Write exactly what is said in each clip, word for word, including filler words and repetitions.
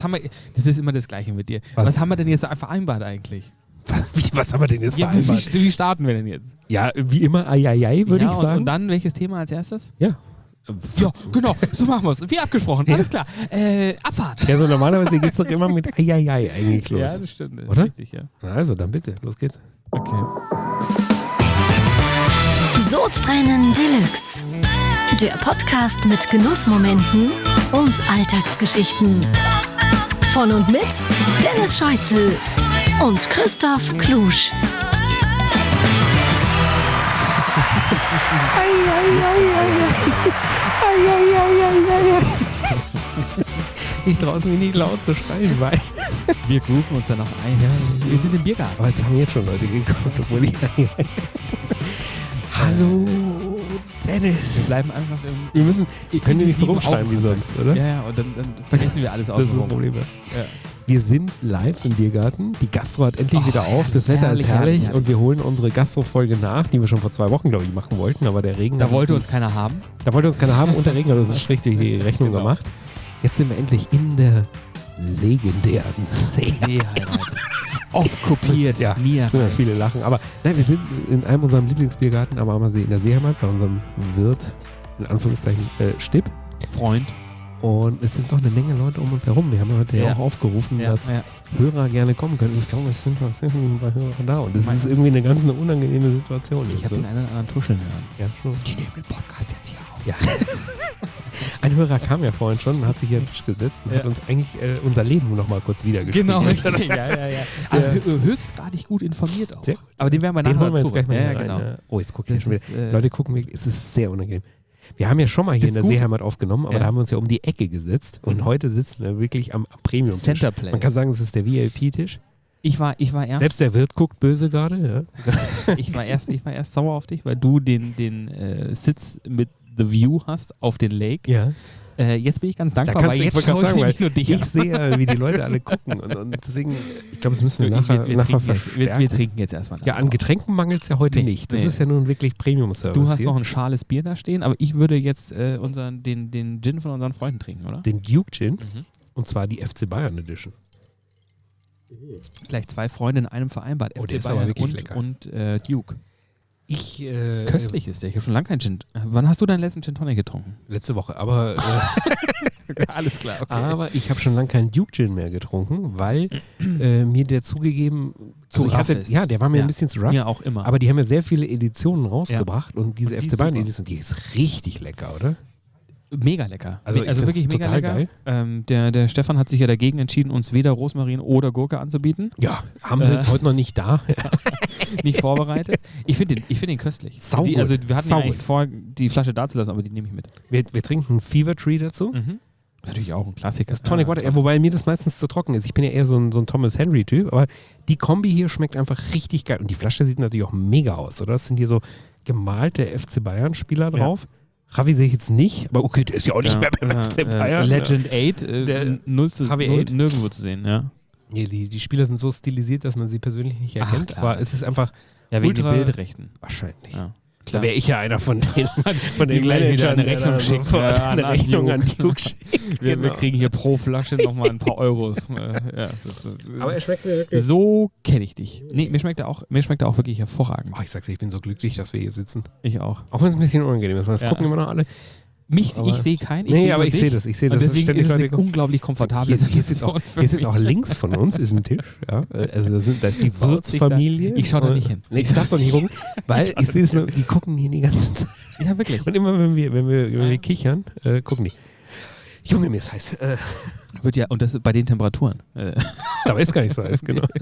Haben wir, das ist immer das Gleiche mit dir. Was, was haben wir denn jetzt vereinbart eigentlich? Was, wie, was haben wir denn jetzt ja, vereinbart? Wie, wie starten wir denn jetzt? Ja, wie immer, ai, ai, ai, würde ja, ich sagen. Und, und dann welches Thema als erstes? Ja. Ja, genau, so machen wir es. Wie abgesprochen, alles klar. Äh, Abfahrt. Ja, so normalerweise geht es doch immer mit ai, ai, ai eigentlich los. Ja, das stimmt. Das oder? Ist richtig, ja. Na also, dann bitte, los geht's. Okay. Sodbrennen Deluxe. Der Podcast mit Genussmomenten und Alltagsgeschichten. Von und mit Dennis Scheuzel und Christoph Klusch. Ich traue es mir nicht laut zu schreien, weil wir grooven uns dann noch ein. Ja, wir sind im Biergarten. Aber es haben jetzt schon Leute geguckt, obwohl ich Hallo, Dennis. Wir bleiben einfach im... Wir müssen, können wir nicht so rumschreien wie Augen. sonst, oder? Ja, ja, und dann, dann vergessen wir alles aus. Das ist das Problem. Ja. Wir sind live im Biergarten. Die Gastro hat endlich oh, wieder auf. Das Wetter herrlich, ist herrlich, herrlich und wir holen unsere Gastro-Folge nach, die wir schon vor zwei Wochen, glaube ich, machen wollten. Aber der Regen... Da wollte uns keiner haben. Da wollte uns keiner haben und der Regen hat uns richtig die Rechnung genau. gemacht. Jetzt sind wir endlich in der legendären Seeheimat. Oft kopiert, ja, nie erreicht. Viele lachen. Aber nein, wir sind in einem unserem Lieblingsbiergarten am Ammersee in der Seeheimat bei unserem Wirt, in Anführungszeichen, äh, Stipp. Freund. Und es sind doch eine Menge Leute um uns herum. Wir haben heute ja, ja auch aufgerufen, ja, dass ja. Hörer gerne kommen können. Ich glaube, es sind ein paar Hörer da. Und das mein ist irgendwie eine ganz eine unangenehme Situation. Ich habe so. den einen oder anderen tuscheln hören. Ja, schon. Die nehmen den Podcast jetzt hier auf. Ja. Ein Hörer kam ja vorhin schon und hat sich hier an den Tisch gesetzt und ja. hat uns eigentlich äh, unser Leben noch mal kurz wiedergespielt. Genau, richtig. ja, ja, ja. Also höchstgradig gut informiert auch. Sehr gut. Aber den werden wir den nachher holen wir jetzt gleich mal ja, rein. Genau. Oh, jetzt guck ich schon wieder. Äh, Leute gucken, es ist sehr unangenehm. Wir haben ja schon mal hier in der gut. Seeheimat aufgenommen, aber ja. da haben wir uns ja um die Ecke gesetzt und mhm. heute sitzen wir wirklich am Premium-Tisch. Center Place. Man kann sagen, es ist der V I P-Tisch. Ich war, ich war erst... Selbst der Wirt guckt böse gerade. Ja. ich, war erst, ich war erst sauer auf dich, weil du den, den äh, Sitz mit The View hast auf den Lake. Ja. Äh, jetzt bin ich ganz dankbar, da weil jetzt schaue ich nämlich nur dich Ich sehe, wie die Leute alle gucken und, und deswegen, ich glaube, das müssen wir nachher, wir, nachher verstärken. Wir, wir trinken jetzt erstmal nach. Ja, an Getränken mangelt es ja heute nee, nicht. Das nee. ist ja nun wirklich Premium-Service. Du hast hier. noch ein schales Bier da stehen, aber ich würde jetzt äh, unseren, den, den Gin von unseren Freunden trinken, oder? Den Duke Gin mhm. und zwar die F C Bayern Edition. Gleich zwei Freunde in einem vereinbart. Oh, F C der ist Bayern aber wirklich und, lecker. und äh, Duke. Ich, äh, Köstlich ist der. Ich habe schon lange keinen Gin. Wann hast du deinen letzten Gin Tonic getrunken? Letzte Woche, aber äh, alles klar, okay. Aber ich habe schon lange keinen Duke Gin mehr getrunken, weil äh, mir der zugegeben zu also ich hatte, ist. Ja, der war mir ja. ein bisschen zu rough. Mir auch immer. Aber die haben ja sehr viele Editionen rausgebracht ja. und diese und die F C Bayern Edition, die ist richtig lecker, oder? Mega lecker. Also, also wirklich mega total lecker. Geil. Ähm, der, der Stefan hat sich ja dagegen entschieden, uns weder Rosmarin oder Gurke anzubieten. Ja, haben sie äh, jetzt heute noch nicht da. Nicht vorbereitet. Ich finde den, find den köstlich. Sau die, also wir hatten Sau ja eigentlich vor, die Flasche da zu lassen, aber die nehme ich mit. Wir, wir trinken Fever Tree dazu. Mhm. Das ist natürlich auch ein Klassiker. Das Tonic Water, ja, wobei mir das meistens zu trocken ist. Ich bin ja eher so ein, so ein Thomas Henry-Typ, aber die Kombi hier schmeckt einfach richtig geil. Und die Flasche sieht natürlich auch mega aus, oder? Das sind hier so gemalte F C Bayern-Spieler drauf. Ja. Ravi sehe ich jetzt nicht, aber okay, der ist ja auch nicht ja, mehr beim ja, F C Bayern. Äh, Legend acht, äh, der null zu null, nirgendwo zu sehen, ja. Nee, die, die Spieler sind so stilisiert, dass man sie persönlich nicht erkennt, Ach, aber es ist einfach ja, wegen den Bildrechten. Wahrscheinlich. Ja. Da wäre ich ja einer von denen, von den Managern, eine Rechnung schickt. So ja, eine Rechnung an Duke schickt. Wir, genau. wir kriegen hier pro Flasche nochmal ein paar Euros. ja, das, aber er schmeckt mir wirklich. So kenne ich dich. Nee, mir schmeckt er auch, mir schmeckt er auch wirklich hervorragend. Oh, ich sag's dir, ich bin so glücklich, dass wir hier sitzen. Ich auch. Auch wenn es ein bisschen unangenehm ist, weil es ja. gucken immer noch alle. Mich, ich sehe keinen. Ich nee, seh aber ich sehe das. Ich sehe das. Deswegen das ist es eine unglaublich komfortable Situation. Hier ist auch, hier ist auch links von uns ist ein Tisch. Ja. Also da, sind, da ist die Wirtsfamilie. Ich schaue da nicht hin. Nee, ich darf doch nicht gucken, weil ich sehe es nur, die gucken hier die ganze Zeit. Ja, wirklich. Und immer wenn wir, wenn wir, wenn wir kichern, äh, gucken die. Junge, mir ist heiß. Äh. Wird ja, und das bei den Temperaturen. Da ist gar nicht so heiß, genau.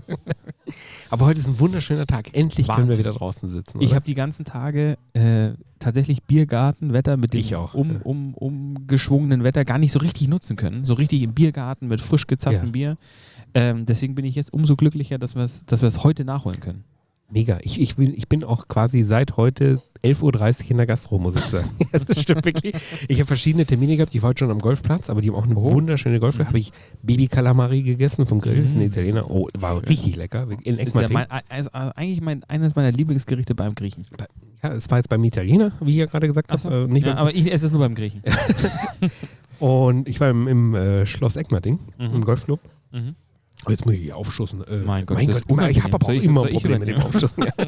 Aber heute ist ein wunderschöner Tag. Endlich Wahnsinn. Können wir wieder draußen sitzen. Oder? Ich habe die ganzen Tage äh, tatsächlich Biergartenwetter mit dem ich auch, um, ja. um, umgeschwungenen Wetter gar nicht so richtig nutzen können. So richtig im Biergarten mit frisch gezapftem ja. Bier. Ähm, deswegen bin ich jetzt umso glücklicher, dass wir es dass wir es heute nachholen können. Mega. Ich, ich, bin, ich bin auch quasi seit heute elf Uhr dreißig in der Gastro, muss ich sagen. Das stimmt wirklich. Ich habe verschiedene Termine gehabt. Ich war heute schon am Golfplatz, aber die haben auch eine oh. wunderschöne Golfplatz. Mhm. Habe ich Baby Calamari gegessen vom Grill. Das ist ein Italiener. Oh, war richtig lecker. In ist ja mein, also eigentlich mein, eines meiner Lieblingsgerichte beim Griechen. Ja, es war jetzt beim Italiener, wie ich ja gerade gesagt habe. So. Äh, ja, aber ich esse es nur beim Griechen. Und ich war im, im äh, Schloss Eckmarting, Mhm. im Golfclub. Mhm. Jetzt muss ich hier aufschussen. Äh, Mein Gott, mein das Gott ist unangenehm. ich habe aber auch Soll ich- immer soll ein ich Problem mit dem übernehmen? Aufschussen. Ja,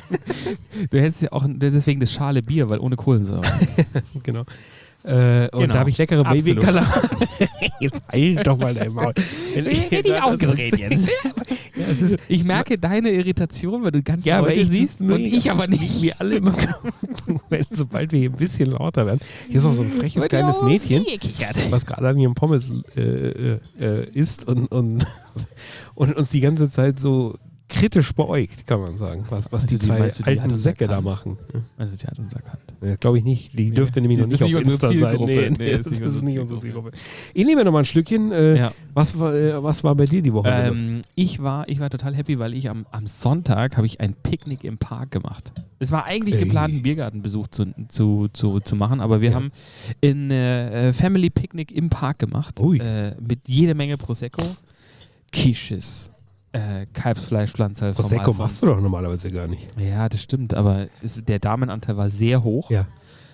Du hättest ja auch deswegen das schale Bier, weil ohne Kohlensäure. genau. Äh, und Genau. da habe ich leckere Absolut. Baby-Kalamari. Jetzt heil doch mal dein Maul. Richtig aufgeregt jetzt. Ja, es ist, Ich merke deine Irritation, weil du ganz Ja, aber Leute ich- siehst und nee, ich aber nicht. wir alle immer wenn, sobald wir hier ein bisschen lauter werden. Hier ist noch so ein freches kleines Mädchen, was gerade an ihrem Pommes äh, äh, äh, isst und, und, und uns die ganze Zeit so kritisch beäugt, kann man sagen, was, was Also die die- zwei meinst du, die hat alten uns Säcke da erkannt? machen. Also, die hat uns erkannt. Ja, glaube ich nicht. Die dürfte nämlich noch das nicht ist auf nicht unsere Insta sein. Zielgruppe. Nee, Nee, nee, ist das nicht ist unsere nicht unsere Zielgruppe. Zielgruppe. Ich nehme noch mal ein Stückchen. Äh, Ja. was, war, äh, was war bei dir die Woche? los? Ähm, ich, war, ich war total happy, weil ich am, am Sonntag habe ich ein Picknick im Park gemacht. Es war eigentlich Ey. geplant, einen Biergartenbesuch zu, zu, zu, zu machen, aber wir Ja. haben ein äh, Family Picknick im Park gemacht. Ui. Äh, mit jede Menge Prosecco, Quiches, äh, Kalbsfleischpflanzer. vom Prosecco Alfons. machst du doch normalerweise gar nicht. Ja, das stimmt, aber das, der Damenanteil war sehr hoch. Ja.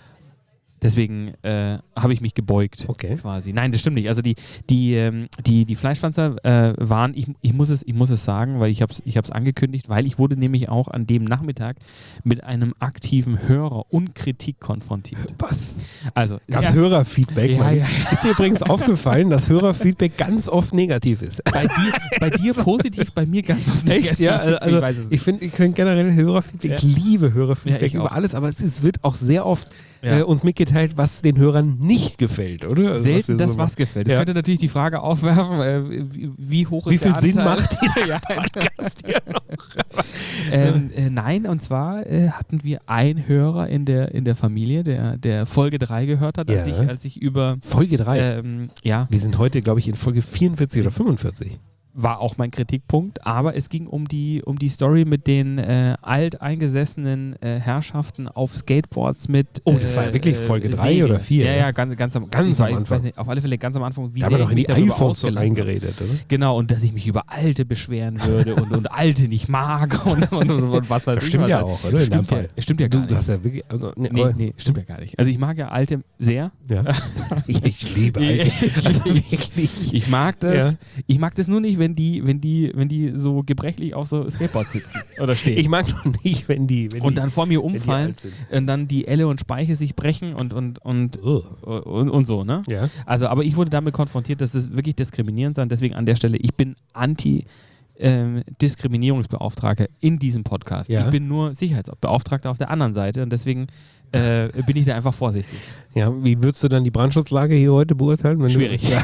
Deswegen äh, habe ich mich gebeugt, Okay. quasi. Nein, das stimmt nicht. Also die, die, ähm, die, die Fleischpflanzer äh, waren, ich, ich, muss es, ich muss es sagen, weil ich habe es ich hab's angekündigt, weil ich wurde nämlich auch an dem Nachmittag mit einem aktiven Hörer und Kritik konfrontiert. Was? Also, Gab es erst- Hörerfeedback? Ja, Mann? ja. Ist dir übrigens aufgefallen, dass Hörerfeedback ganz oft negativ ist? bei dir, bei dir positiv, bei mir ganz oft Echt? Ja, also, ich weiß es ich nicht. finde, ich finde generell Hörerfeedback, Ja. ich liebe Hörerfeedback Ja, ich über auch. alles, aber es, es wird auch sehr oft Ja. äh, uns mitgeteilt, was den Hörern nicht gefällt, oder? Also, Selten wir das, so was machen. gefällt. Das Ja. könnte natürlich die Frage aufwerfen, äh, wie, wie hoch ist Wie der viel Sinn Anteil? macht dieser ja, Podcast hier noch? ähm, äh, nein, und zwar äh, hatten wir einen Hörer in der, in der Familie, der, der Folge drei gehört hat, als, Ja. ich, als ich über, Folge drei. ähm, ja, Wir sind heute, glaube ich, in Folge vierundvierzig oder fünfundvierzig. war auch mein Kritikpunkt, aber es ging um die, um die Story mit den äh, alteingesessenen äh, Herrschaften auf Skateboards mit Oh, das war ja wirklich Folge drei Segeln. oder vier, Ja, ja? ja, ganz, ganz am, Ganz ich am weiß- Anfang. Weiß nicht, auf alle Fälle ganz am Anfang, wie Da haben sehr wir doch ich in die mich darüber iPhones so ausgelassen habe. reingeredet, oder? Genau, und dass ich mich über Alte beschweren würde und, und Alte nicht mag und, und, und, und was weiß Das ich. stimmt was. ja auch, oder? In deinem Stimmt ja, Fall. stimmt ja gar Du, nicht. du hast ja wirklich. Also, nee, Nee, aber- nee, stimmt ja gar nicht. Also ich mag ja Alte sehr. Ja. ich, ich liebe Alte. Also wirklich. Ich mag das. Ja. Ich mag das nur nicht, wenn die, wenn die, wenn die so gebrechlich auf so Skateboards sitzen oder stehen. Ich mag noch nicht, wenn die. Wenn und die, dann vor mir wenn die umfallen alt sind. und dann die Elle und Speiche sich brechen und und und, Ugh. und, und so, ne? Ja. Also, aber ich wurde damit konfrontiert, dass es wirklich diskriminierend sein. Deswegen an der Stelle, ich bin anti ähm, Diskriminierungsbeauftragter in diesem Podcast. Ja. Ich bin nur Sicherheitsbeauftragter auf der anderen Seite und deswegen äh, bin ich da einfach vorsichtig. Ja, wie würdest du dann die Brandschutzlage hier heute beurteilen? Wenn Schwierig. Du, ja.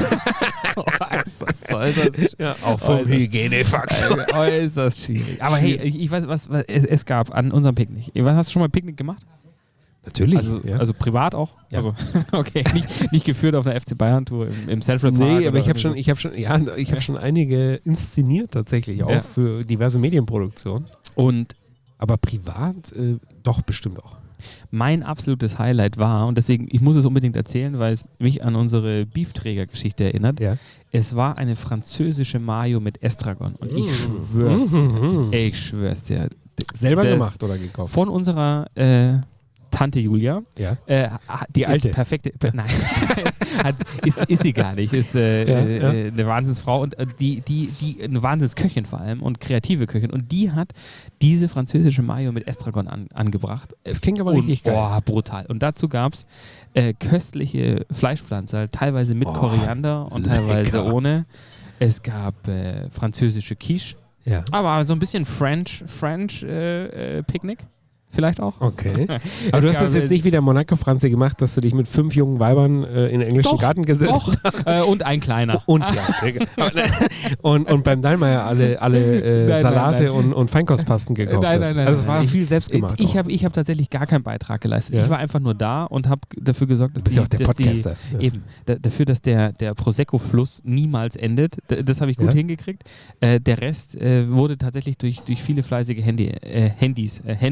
äußerst, äußerst, Ja, auch vom äußerst- Hygienefaktor. äh, äußerst schwierig. Aber hey, ich, ich weiß, was, was es, es gab an unserem Picknick. Was, hast du schon mal Picknick gemacht? Natürlich. Also, ja. also privat auch? Ja. Also, okay, nicht, nicht geführt auf einer F C Bayern-Tour im, im Central Park. Nee, aber oder ich habe so. schon, ich habe schon, ja, ich habe schon einige inszeniert tatsächlich, auch Ja. für diverse Medienproduktionen. Und Aber privat äh, doch bestimmt auch. mein absolutes Highlight war, und deswegen, ich muss es unbedingt erzählen, weil es mich an unsere Beefträger-Geschichte erinnert. Ja. Es war eine französische Mayo mit Estragon. Und ich schwör's dir, Mhm. ich schwör's dir. Selber Das- gemacht oder gekauft? Von unserer äh, Tante Julia. Ja. Äh, ha- Die alte? Ist perfekte, per, nein, hat, ist, ist sie gar nicht. Ist äh, Ja, äh, ja. äh, eine Wahnsinnsfrau und äh, die, die, die, eine Wahnsinnsköchin vor allem und kreative Köchin. Und die hat diese französische Mayo mit Estragon an, angebracht. Das klingt aber Und- richtig geil. Boah, brutal. Und dazu gab es äh, köstliche Fleischpflanzer, teilweise mit Oh, Koriander und teilweise lecker. ohne. Es gab äh, französische Quiche, Ja. aber so ein bisschen French, French äh, äh, Picknick. Vielleicht auch. Okay. Es Aber du hast gab, das jetzt äh, nicht wie der Monaco-Franze gemacht, dass du dich mit fünf jungen Weibern äh, in den englischen Doch, Garten gesetzt Doch. hast. äh, und ein kleiner. Und, ja, okay. Aber nein. und, und beim Dallmayr alle, alle äh, Nein, nein, Salate nein. Und, und Feinkostpasten gekauft Nein, nein, hast. nein, also es nein, war ich- viel selbstgemacht. Ich auch. habe ich hab tatsächlich gar keinen Beitrag geleistet. Ja. Ich war einfach nur da und habe dafür gesorgt, dass Du bist ja die, auch der dass Podcaster. Die, Ja. Eben, da, dafür, dass der, der Prosecco-Fluss niemals endet. D das habe ich gut Ja. hingekriegt. Äh, der Rest äh, wurde tatsächlich durch, durch viele fleißige Handy, äh, Handys, äh, Hände her,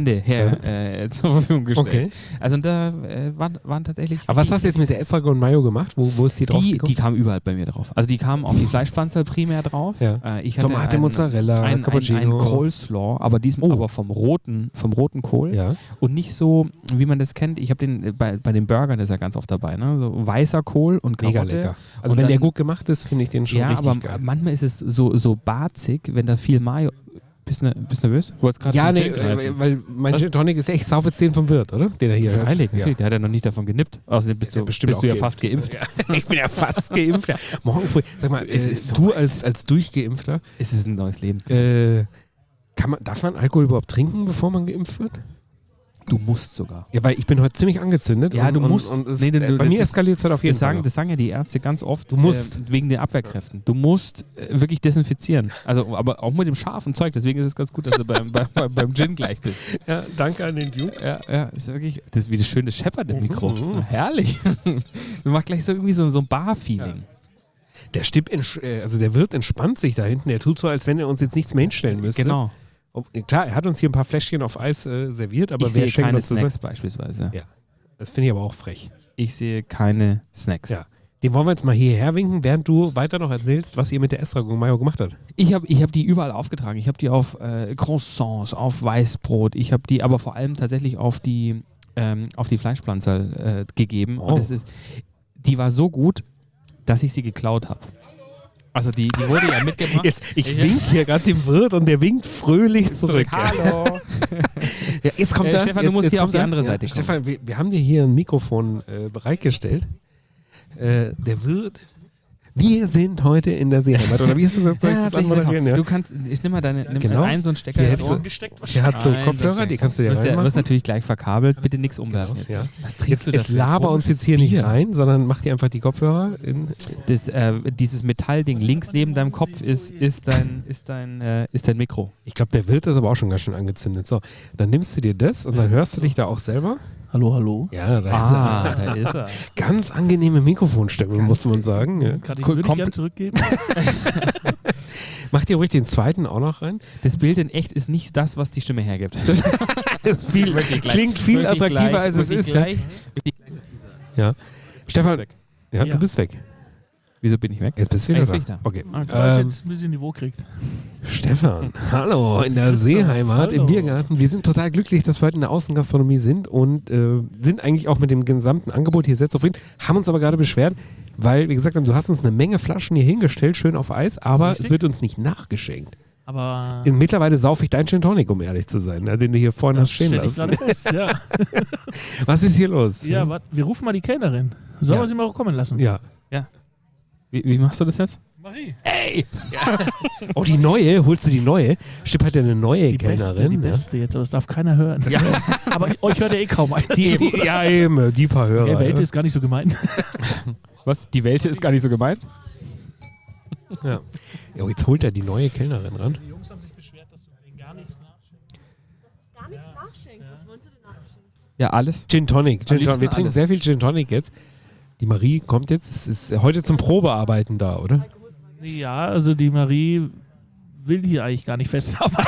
äh, äh, zur Verfügung gestellt. Okay. Also und da äh, waren, waren tatsächlich... Aber was hast du jetzt mit der Estragon Mayo gemacht? Wo, wo ist die drauf Die, gekommen? die kam überall bei mir drauf. Also die kamen auf die Fleischpflanzer primär drauf. Ja. Äh, ich hatte Tomate, ein, Mozzarella, ein, ein, Cappuccino. ein Coleslaw, aber diesmal Oh. aber vom roten, vom roten Kohl. Ja. Und nicht so, wie man das kennt. Ich habe den äh, bei, bei den Burgern ist er ganz oft dabei. Ne? So weißer Kohl und Karotte. Mega lecker. Also Und wenn der dann- gut gemacht ist, finde ich den schon Ja, richtig aber geil. manchmal ist es so, so barzig, wenn da viel Mayo... Bist du bist nervös? Du wolltest gerade Ja, zum nee, Gin greifen. äh, weil mein Was? Gin Tonic ist echt, ich sauf jetzt den vom Wirt, oder? Den er hier hört. Freilich, Ja. natürlich. Der hat ja noch nicht davon genippt. Außerdem bist Ja, du, bestimmt bist du auch ja fast geimpft. Ja, ich bin ja fast geimpft. Ja. Morgen früh. Sag mal, Es äh, ist so du als, als Durchgeimpfter, Es ist ein neues Leben. äh, kann man, darf man Alkohol überhaupt trinken, bevor man geimpft wird? Du musst sogar. Ja, weil ich bin heute ziemlich angezündet. Ja, und, du musst. Und, und es, Nee, du- äh, du- bei das mir ist- eskaliert es halt auf jeden Das Fall. sagen, noch. das sagen ja die Ärzte ganz oft. Du musst. Äh, wegen den Abwehrkräften. Du musst äh, wirklich desinfizieren. Also, aber auch mit dem scharfen Zeug. Deswegen ist es ganz gut, dass du beim, beim, beim, beim Gin gleich bist. Ja, danke an den Duke. Ja, ja, ist wirklich. Das ist wie das schöne Shepherd im Mikro. Mhm. Herrlich. Du machst gleich so irgendwie so, so ein Bar-Feeling. Der Stipp, entsch- äh, also der Wirt entspannt sich da hinten. Der tut so, als wenn er uns jetzt nichts mehr hinstellen müsste. Genau. Ob, äh, klar, er hat uns hier ein paar Fläschchen auf Eis äh, serviert, aber ich wer sehe schenkt keine uns das? Snacks beispielsweise. Ja. Das finde ich aber auch frech. Ich sehe keine Snacks. Ja. Den wollen wir jetzt mal hierher winken, während du weiter noch erzählst, was ihr mit der Estragon Mayo gemacht habt. Ich habe ich hab die überall aufgetragen. Ich habe die auf äh, Croissants, auf Weißbrot. Ich habe die aber vor allem tatsächlich auf die, ähm, auf die Fleischpflanzer äh, gegeben. Oh. Und es ist, die war so gut, dass ich sie geklaut habe. Also die, die wurde ja mitgebracht. Jetzt, ich Ja. wink hier gerade dem Wirt und der winkt fröhlich zurück. Hallo. Ja, jetzt kommt Äh, er. Stefan, du jetzt, musst jetzt hier auf kommt die er. andere Ja, Seite kommen. Stefan, wir, wir haben dir hier ein Mikrofon äh, bereitgestellt. Äh, der Wirt. Wir sind heute in der Seeheimat. Oder wie hast du gesagt? Soll ich Ja, das herzlich anmoderieren? willkommen. Ja. Du kannst, ich nimm mal deine, nimm Genau. einen so einen Stecker. Hier jetzt hättest du- so. gesteckt Hier hast du Nein, Kopfhörer, das- die kannst du dir wirst ja, reinmachen. wirst natürlich gleich verkabelt. Bitte nichts umwerfen jetzt. Ja. Was trinkst Jetzt, du das jetzt für laber uns jetzt hier komisches nicht Bier? rein, sondern mach dir einfach die Kopfhörer. In, Das, äh, dieses Metallding links neben deinem Kopf ist, ist, dein, ist, dein, äh, ist dein Mikro. ich glaube, der Wirt ist aber auch schon ganz schön angezündet. So, dann nimmst du dir das und dann hörst du dich da auch selber. Hallo, hallo. Ja, da Ah, ist er. da ist er. Ganz angenehme Mikrofonstimme, muss man sagen. Ja. Kann ich Ko- würde ich kommt- gerne zurückgeben? Macht ihr ruhig den zweiten auch noch rein? Das Bild in echt ist nicht das, was die Stimme hergibt. Das ist viel, Wirklich gleich. klingt viel Wirklich attraktiver, gleich, als es wirklich ist. Gleich. Ja. Stefan, Weg. ja, du Ja. bist weg. Wieso bin ich weg? Jetzt bist du wieder Ah, da. jetzt bin ich da. Okay. Ah, weil ich Ähm, jetzt ein bisschen Niveau kriegt. Stefan, hallo in der Seeheimat im hallo. Biergarten. Wir sind total glücklich, dass wir heute in der Außengastronomie sind und äh, sind eigentlich auch mit dem gesamten Angebot hier sehr zufrieden. Haben uns aber gerade beschwert, weil wir gesagt haben, du hast uns eine Menge Flaschen hier hingestellt, schön auf Eis, aber richtig? es wird uns nicht nachgeschenkt. Aber In, mittlerweile saufe ich deinen Gin Tonic, um ehrlich zu sein, ne, den du hier vorne hast das stehen stelle ich lassen. gerade fest. Ja, Was ist hier los? ja wart, wir rufen mal die Kellnerin. Sollen Ja. wir sie mal kommen lassen? Ja. Wie, wie machst du das jetzt? Marie. Ey! Oh, die neue? Holst du die neue? Stipp hat ja eine neue Die beste, Kellnerin. die ja. beste jetzt, aber das darf keiner hören. Ja. Aber euch hört ja eh kaum einer Die, zu. die, ja, eben, die paar Hörer. Der Welt ja. ist gar nicht so gemeint. Was? Die Welt ist gar nicht so gemeint? Ja. Ja, jetzt holt er die neue Kellnerin ran. Die Jungs haben sich beschwert, dass du denen gar nichts nachschenkst. Gar nichts nachschenken. Was wollen Sie denn nachschenken? Ja, alles. Gin Tonic. Gin liebsten Tonic. Wir trinken alles. sehr viel Gin Tonic jetzt. Die Marie kommt jetzt, es ist heute zum Probearbeiten da, oder? Ja, also die Marie will hier eigentlich gar nicht festarbeiten.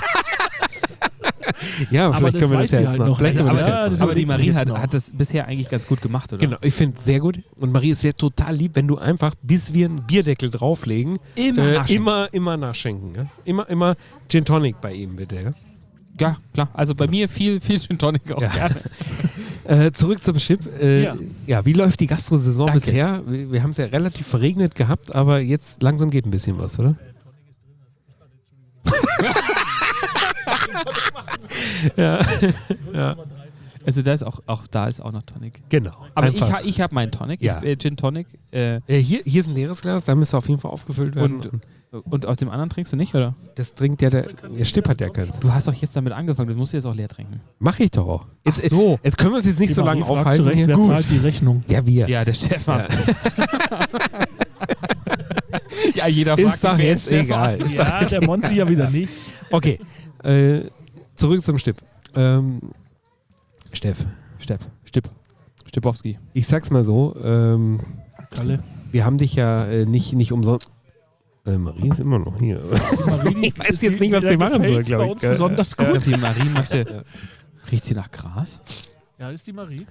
Ja, Aber vielleicht das können wir das weiß ja sie jetzt halt noch. noch. Vielleicht können wir Aber das ja, jetzt das noch. Aber die überlegt Marie sich hat, jetzt noch. hat das bisher eigentlich ganz gut gemacht, oder? Genau, ich finde es sehr gut. Und Marie, es wäre total lieb, wenn du einfach, bis wir einen Bierdeckel drauflegen, Immer äh, nachschenken. immer, immer nachschenken. Ja? Immer, immer Gin Tonic bei ihm, bitte. Ja? Ja, klar. Also bei mir viel, viel Gin Tonic auch Ja. gerne. Äh, zurück zum Chip. Äh, ja. Ja. wie läuft die Gastro-Saison Danke. bisher? Wir, wir haben es ja relativ verregnet gehabt, aber jetzt langsam geht ein bisschen was, oder? ja. ja, Also da ist auch, auch da ist auch noch Tonic. genau. Aber Einfach. ich, ha- ich habe meinen Tonic, Ja. ich, äh, Gin Tonic. Äh, Äh, hier, hier ist ein leeres Glas, da müsste auf jeden Fall aufgefüllt werden. Und- Und und aus dem anderen trinkst du nicht, oder? das trinkt ja der, der Stipp hat ja keins. Du hast doch jetzt damit angefangen, du musst jetzt auch leer trinken. Mach ich doch auch. Jetzt, Ach so. Jetzt können wir uns jetzt nicht Die so Marie lange fragt aufhalten. zurecht, hier. wer Gut. zahlt die Rechnung? Ja, wir. Ja, der Stefan. Ja. Ja, jeder Ist doch wer jetzt Stefan? egal. Ist doch- Ja, der Monty ja wieder nicht. Okay, äh, zurück zum Stipp. Ähm, Steff, Stepp. Stipp. Stippowski. ich sag's mal so, ähm, Kalle. wir haben dich ja äh, nicht, nicht umsonst. Äh, Marie ist immer noch hier. Die Marie, die- Ich weiß die- jetzt nicht, was der sie machen soll, gefällt glaub bei ich. uns Ja, besonders Ich glaube, gut. die Marie möchte, Riecht sie nach Gras? Ja, das ist die Marie.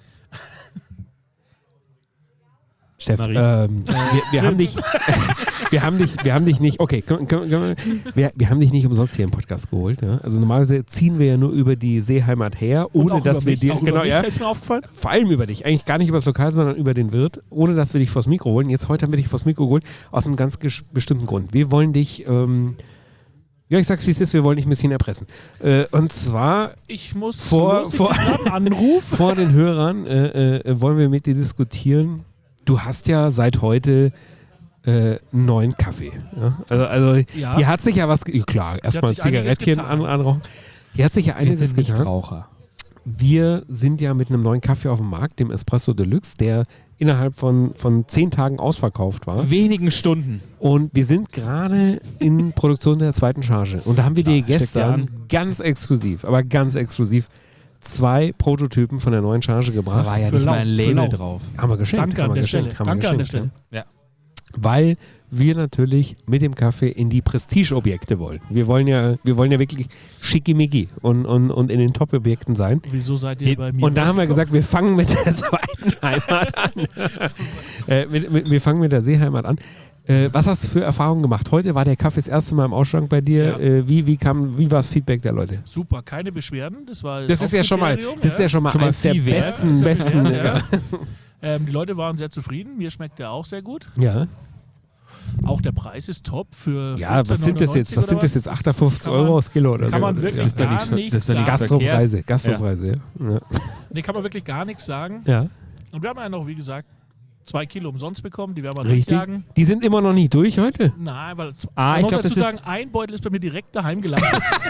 Steff, Marie. ähm, wir, wir, haben dich, wir, haben dich, wir haben dich nicht, okay, komm, komm, komm, wir, wir haben dich nicht umsonst hier im Podcast geholt. Ja? Also normalerweise ziehen wir ja nur über die Seeheimat her, Und ohne auch dass über wir mich, dir, auch über genau, mich, ja, ist mir aufgefallen. vor allem über dich, eigentlich gar nicht über das Lokal, sondern über den Wirt, ohne dass wir dich vors Mikro holen. Jetzt heute haben wir dich vors Mikro geholt, aus einem ganz ges- bestimmten Grund. Wir wollen dich, ähm, ja, ich sag's wie es ist, wir wollen dich ein bisschen erpressen. Äh, und zwar Ich muss Vor- lustig vor- einen Anruf. vor den Hörern äh, äh, wollen wir mit dir diskutieren. Du hast ja seit heute äh, einen neuen Kaffee. Ja? Also, also Ja. hier hat sich ja was, ge- klar, erstmal sich einiges Zigarettchen getan. an, anrauchen. Hier hat sich ja Wir einiges sind getan. Nichtraucher. Wir sind ja mit einem neuen Kaffee auf dem Markt, dem Espresso Deluxe, der innerhalb von, von zehn Tagen ausverkauft war. Wenigen Stunden. Und wir sind gerade in Produktion der zweiten Charge. Und da haben wir dir steckt ja gestern an. ganz exklusiv, aber ganz exklusiv, zwei Prototypen von der neuen Charge Da gebracht. war ja Für nicht Lau, mal ein für Label Lau. drauf. Haben wir geschenkt. Danke haben an wir der geschenkt, Stelle. haben wir Danke an der geschenkt, Stelle. ja. Weil wir natürlich mit dem Kaffee in die Prestige-Objekte wollen. Wir wollen ja, wir wollen ja wirklich schickimicki und, und, und in den Top-Objekten sein. Wieso seid ihr Die- bei mir? Und da haben wir gesagt, wir fangen mit der zweiten Heimat an. äh, mit, mit, wir fangen mit der Seeheimat an. Äh, was hast du für Erfahrungen gemacht? Heute war der Kaffee das erste Mal im Ausschank bei dir. Ja. Äh, wie, wie, kam, wie war das Feedback der Leute? Super, keine Beschwerden. Das war Das ist ja schon mal, Hauptkriterium, das ist ja schon mal Schon mal eins der viel wert. besten, Ist ja besten. viel wert, Ja. ja. Ähm, die Leute waren sehr zufrieden. Mir schmeckt der auch sehr gut. ja. Auch der Preis ist top für Ja, was sind das jetzt? Was sind das jetzt? achtundfünfzig Kann man- Euro das Kilo oder kann so? man wirklich ja. Das ist doch gar nicht ver- nichts das ist doch nicht sagen. verkehrt. Gastropreise, Gastropreise, ja. Ja. Nee, kann man wirklich gar nichts sagen. ja. Und wir haben ja noch, wie gesagt, zwei Kilo umsonst bekommen. Die werden wir Richtig. durchjagen. Die sind immer noch nicht durch heute. Nein, weil Ah, man ich muss glaub, dazu das ist- sagen, ein Beutel ist bei mir direkt daheim gelandet.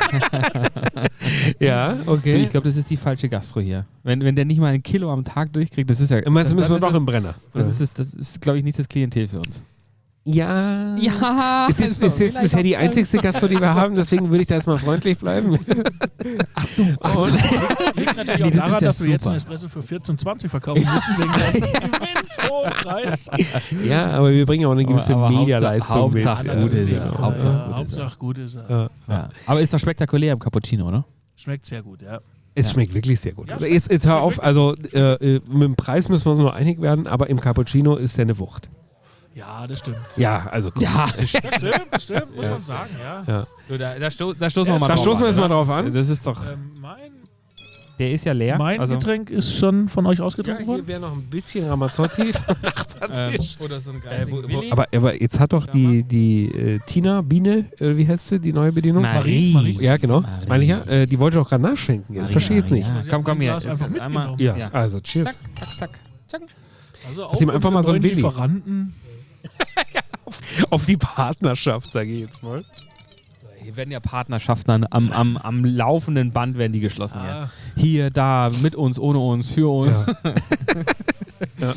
Ja, Du, okay. ich glaube, das ist die falsche Gastro hier. Wenn, wenn der nicht mal ein Kilo am Tag durchkriegt, das ist ja. Meinst du, dann- müssen wir dann doch ist im Brenner? es- Dann ist es, das ist, glaube ich, nicht das Klientel für uns. Ja. Ja. Ist jetzt, ist jetzt bisher die einzigste Gastro, die wir haben, deswegen würde ich da jetzt mal freundlich bleiben. Ach so. Liegt natürlich Nee, auch das daran, ist ja dass wir jetzt super. einen Espresso für vierzehn zwanzig verkaufen müssen, wegen des immens hohen Preis. Ja, aber wir bringen auch eine gewisse Aber- aber Medialeistung Hauptsache- mit. Hauptsache gut ist er. Ja, Hauptsache ja, gut ist er. Hauptsache gut ist er. Ja. Ja. Aber ist doch spektakulär im Cappuccino, oder? Schmeckt sehr gut, ja. Es Ja. schmeckt wirklich sehr gut. Ja, Aber jetzt, jetzt hör auf, also äh, äh, mit dem Preis müssen wir uns noch einig werden, aber im Cappuccino ist der eine Wucht. Ja, das stimmt. Ja, also gut. Ja. Das stimmt, das stimmt, muss Ja. man sagen, ja. Ja. Du, da, da, sto da stoßen Ja, wir mal Da drauf stoßen wir an, jetzt mal oder? drauf an. Das ist doch. Ähm, mein Der ist ja leer. mein also, Getränk ist schon von euch Ja, ausgetrunken hier worden. wäre noch ein bisschen Ramazzotti. ähm, oder so ein Äh, wo, wo, aber, aber jetzt hat doch die, die äh, Tina Biene, äh, wie heißt sie, die neue Bedienung? Marie. Marie. Ja, genau. Marie. Meine ich ja. Äh, die wollte doch gerade nachschenken. Das verstehe ich jetzt nicht. Ja. Sie Komm, hat komm mein hier. Glas einfach Einmal- mitgenommen. Ja, Ja. also cheers. Zack, zack, zack. zack. Also Lass ihm einfach mal so ein neuen Willi. Lieferanten. Auf die Partnerschaft, sage ich jetzt mal. Hier werden ja Partnerschaften an- am, am, am laufenden Band werden die geschlossen. Hier. Ah, hier, da, mit uns, ohne uns, für uns. Ja. Ja.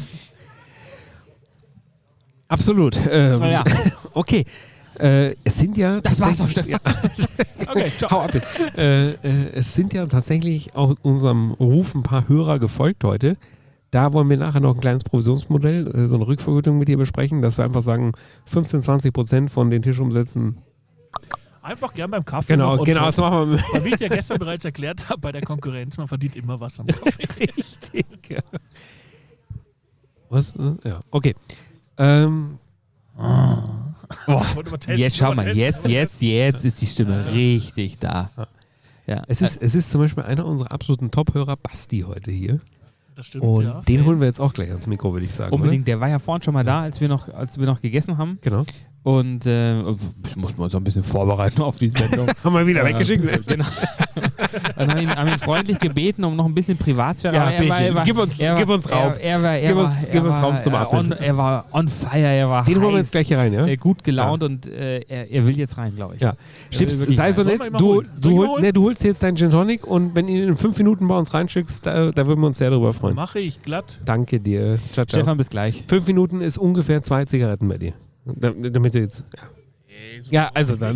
Absolut. Ähm, Ja. Okay. Äh, es sind ja. Das war's auch, tatsächlich- Stefan. okay, ciao. Hau ab jetzt. Äh, äh, es sind ja tatsächlich auch unserem Ruf ein paar Hörer gefolgt heute. Da wollen wir nachher noch ein kleines Provisionsmodell, äh, so eine Rückvergütung mit dir besprechen, dass wir einfach sagen, fünfzehn, zwanzig Prozent von den Tischumsätzen. Einfach gern beim Kaffee. Genau, noch on genau, top. das machen wir. Weil wie ich dir gestern bereits erklärt habe, bei der Konkurrenz, man verdient immer was am Kaffee. Richtig. Was? Ja, okay. Ähm, Wollte mal testen, Jetzt schau wollte mal, testen. jetzt, jetzt, jetzt ist die Stimme richtig da. Ja. es, ist, es ist zum Beispiel einer unserer absoluten Top-Hörer, Basti, heute hier. Das stimmt, Und ja. den Fan. holen wir jetzt auch gleich ans Mikro, würde ich sagen. Unbedingt, der war ja vorhin schon mal da, als wir noch, als wir noch gegessen haben. Oder? Genau. Und äh, muss man uns auch ein bisschen vorbereiten auf die Sendung. Haben wir wieder Ja, weggeschickt. Genau. Dann haben wir ihn, haben ihn freundlich gebeten um noch ein bisschen Privatsphäre. Ja, aber er bitte. war, er war, Gib uns- er war, gib uns Raum. Er, er war, er Gib war, uns- er gib uns war, Raum zum er, Atmen. on, er war on fire, er war Den holen wir heiß, jetzt gleich hier rein, ja? äh, gut gelaunt und äh, er, er will jetzt rein, glaube ich. Ja. Stips, wirklich sei so Sollen nett, wir ihn mal du, holen? du, Soll ich ihn hol, holen? nee, du holst jetzt deinen Gin Tonic und wenn du ihn in fünf Minuten bei uns reinschickst, da, da würden wir uns sehr darüber freuen. Mache ich glatt. Danke dir. Ciao, ciao. Stefan, bis gleich. Fünf Minuten ist ungefähr zwei Zigaretten bei dir. Da- Damit du jetzt. Ja, ja also dann.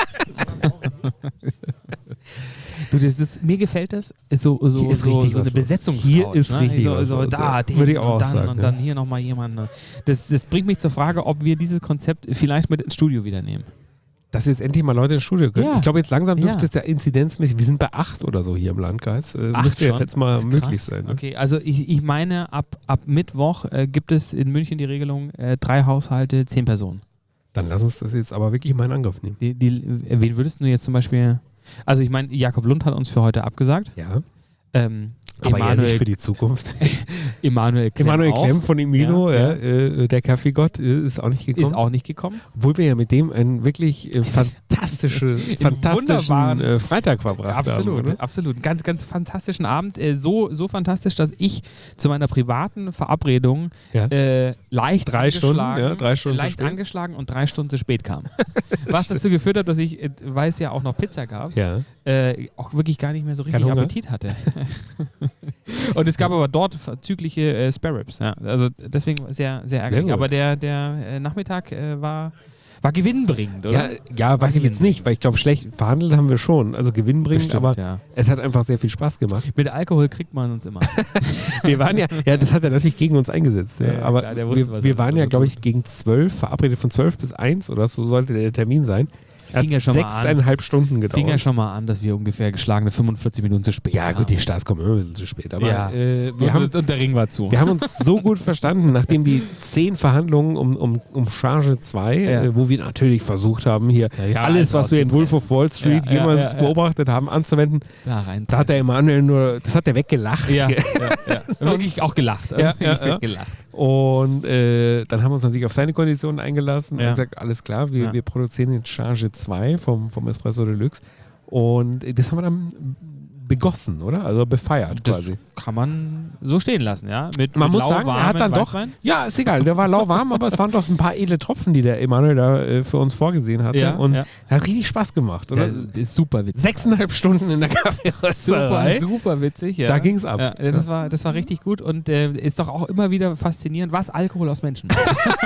Du, das, das, mir gefällt das, ist so, so, Hier ist so, richtig so eine was los. Besetzungscouch. Hier ist ne? richtig so, was so los, da, ja. den Würde ich auch und dann, sagen, und ja. dann hier nochmal jemand. Ne? Das, das bringt mich zur Frage, ob wir dieses Konzept vielleicht mit ins Studio wieder nehmen. dass jetzt endlich mal Leute ins Studio können. Ja. Ich glaube, jetzt langsam dürfte Ja. es ja inzidenzmäßig, wir sind bei acht oder so hier im Landkreis. Äh, Acht müsste ja schon? jetzt mal möglich Krass. sein. Ne? Okay, also ich, ich meine, ab, ab Mittwoch äh, gibt es in München die Regelung, äh, drei Haushalte, zehn Personen. Dann lass uns das jetzt aber wirklich mal in Angriff nehmen. Die, die, äh, wen würdest du jetzt zum Beispiel, also ich meine, Jakob Lund hat uns für heute abgesagt. Ja, Ähm, aber ja Emanuel, nicht für die Zukunft. Emanuel Klemm, Emanuel auch, Klemm von Emilo, Ja, ja, ja. Äh, der Kaffeegott, äh, ist auch nicht gekommen. ist auch nicht gekommen. Obwohl wir ja mit dem einen wirklich äh, fantastische, fantastischen wunderbaren- äh, Freitag verbracht Absolut, haben. Oder? absolut. Einen ganz, ganz fantastischen Abend. Äh, so, so fantastisch, dass ich zu meiner privaten Verabredung Ja. äh, leicht Drei Stunden, angeschlagen, ja, drei Stunden zu leicht spät. angeschlagen und drei Stunden zu spät kam. Was dazu geführt hat, dass ich, äh, weil es ja auch noch Pizza gab, Ja. äh, auch wirklich gar nicht mehr so richtig Kein Hunger? Appetit hatte. Und es gab aber dort verzügliche äh, Spare Ribs. Ja. Also deswegen sehr, sehr ärgerlich. gut. Aber der, der äh, Nachmittag äh, war, war gewinnbringend, Ja, oder? ja, weiß ich jetzt nicht, weil ich glaube, schlecht verhandelt haben wir schon. Also gewinnbringend, Bestimmt, aber ja. es hat einfach sehr viel Spaß gemacht. Mit Alkohol kriegt man uns immer. Wir waren ja, ja, das hat er natürlich gegen uns eingesetzt. Ja, Ja, aber klar, der wusste, wir, was wir er- waren was ja, er glaube tut. ich, gegen zwölf, verabredet von zwölf bis eins oder so sollte der Termin sein. Er Fing ja hat schon mal an. sechseinhalb Stunden gedauert. Fing ja schon mal an, dass wir ungefähr geschlagene fünfundvierzig Minuten zu spät ja, kamen. gut, die Stars kommen immer ein bisschen zu spät. Aber Ja. äh, wir, und, haben, und der Ring war zu. wir haben uns so gut verstanden, nachdem die zehn Verhandlungen um, um, um Charge zwei, Ja. äh, wo wir natürlich versucht haben, hier Ja, ja, alles, alles was wir in Wolf of Wall Street Ja, ja, jemals ja, ja. beobachtet haben, anzuwenden, da rein. da hat der Emanuel nur, das hat er weggelacht. ja, ja, ja. Wirklich auch gelacht. Ja, ja, Wirklich ja. gelacht. Und äh, dann haben wir uns natürlich auf seine Konditionen eingelassen Ja. und gesagt, alles klar, wir, Ja. wir produzieren jetzt Charge zwei vom, vom Espresso Deluxe. Und äh, das haben wir dann begossen, oder? Also befeiert Das quasi. kann man so stehen lassen, ja. Mit, Man mit muss sagen, er hat dann doch, Weißwein. ja, ist egal, der war lauwarm, aber es waren doch ein paar edle Tropfen, die der Emanuel da äh, für uns vorgesehen hatte. Ja, und ja. hat richtig Spaß gemacht, oder? Der ist super witzig. Sechseinhalb Stunden in der Super, Kaffeerösterei. super witzig, ja. Da ging's ab. Ja, das, war, das war richtig gut und äh, ist doch auch immer wieder faszinierend, was Alkohol aus Menschen macht.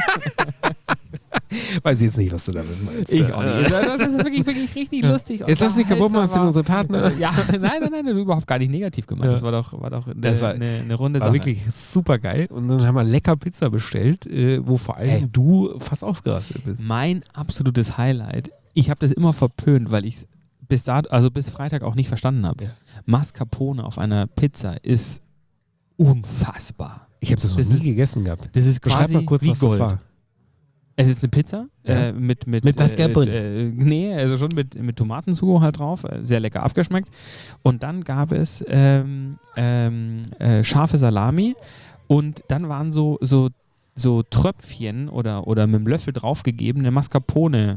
Weiß ich jetzt nicht, was du damit meinst. Ich auch nicht. Das ist wirklich, wirklich richtig lustig. Jetzt lass nicht kaputt machen, das sind unsere Partner. Ja, nein, nein, nein, überhaupt gar nicht negativ gemeint. Ja. Das war doch, war doch eine, Das war- eine, eine runde War Sache. wirklich super geil. Und dann haben wir lecker Pizza bestellt, äh, wo vor allem Ey. du fast ausgerastet bist. Mein absolutes Highlight, ich habe das immer verpönt, weil ich bis dato, also bis Freitag auch nicht verstanden habe. Ja. Mascarpone auf einer Pizza ist unfassbar. Ich habe das noch Das nie ist- gegessen gehabt. Das ist Beschreib quasi mal kurz, wie was Gold. das war. Es ist eine Pizza Ja. äh, mit mit Mit Mascarpone. Äh, äh, nee, also schon mit, mit Tomatensugo halt drauf, äh, sehr lecker abgeschmeckt. Und dann gab es ähm, ähm, äh, scharfe Salami und dann waren so so so Tröpfchen oder oder mit dem Löffel draufgegebene Mascarpone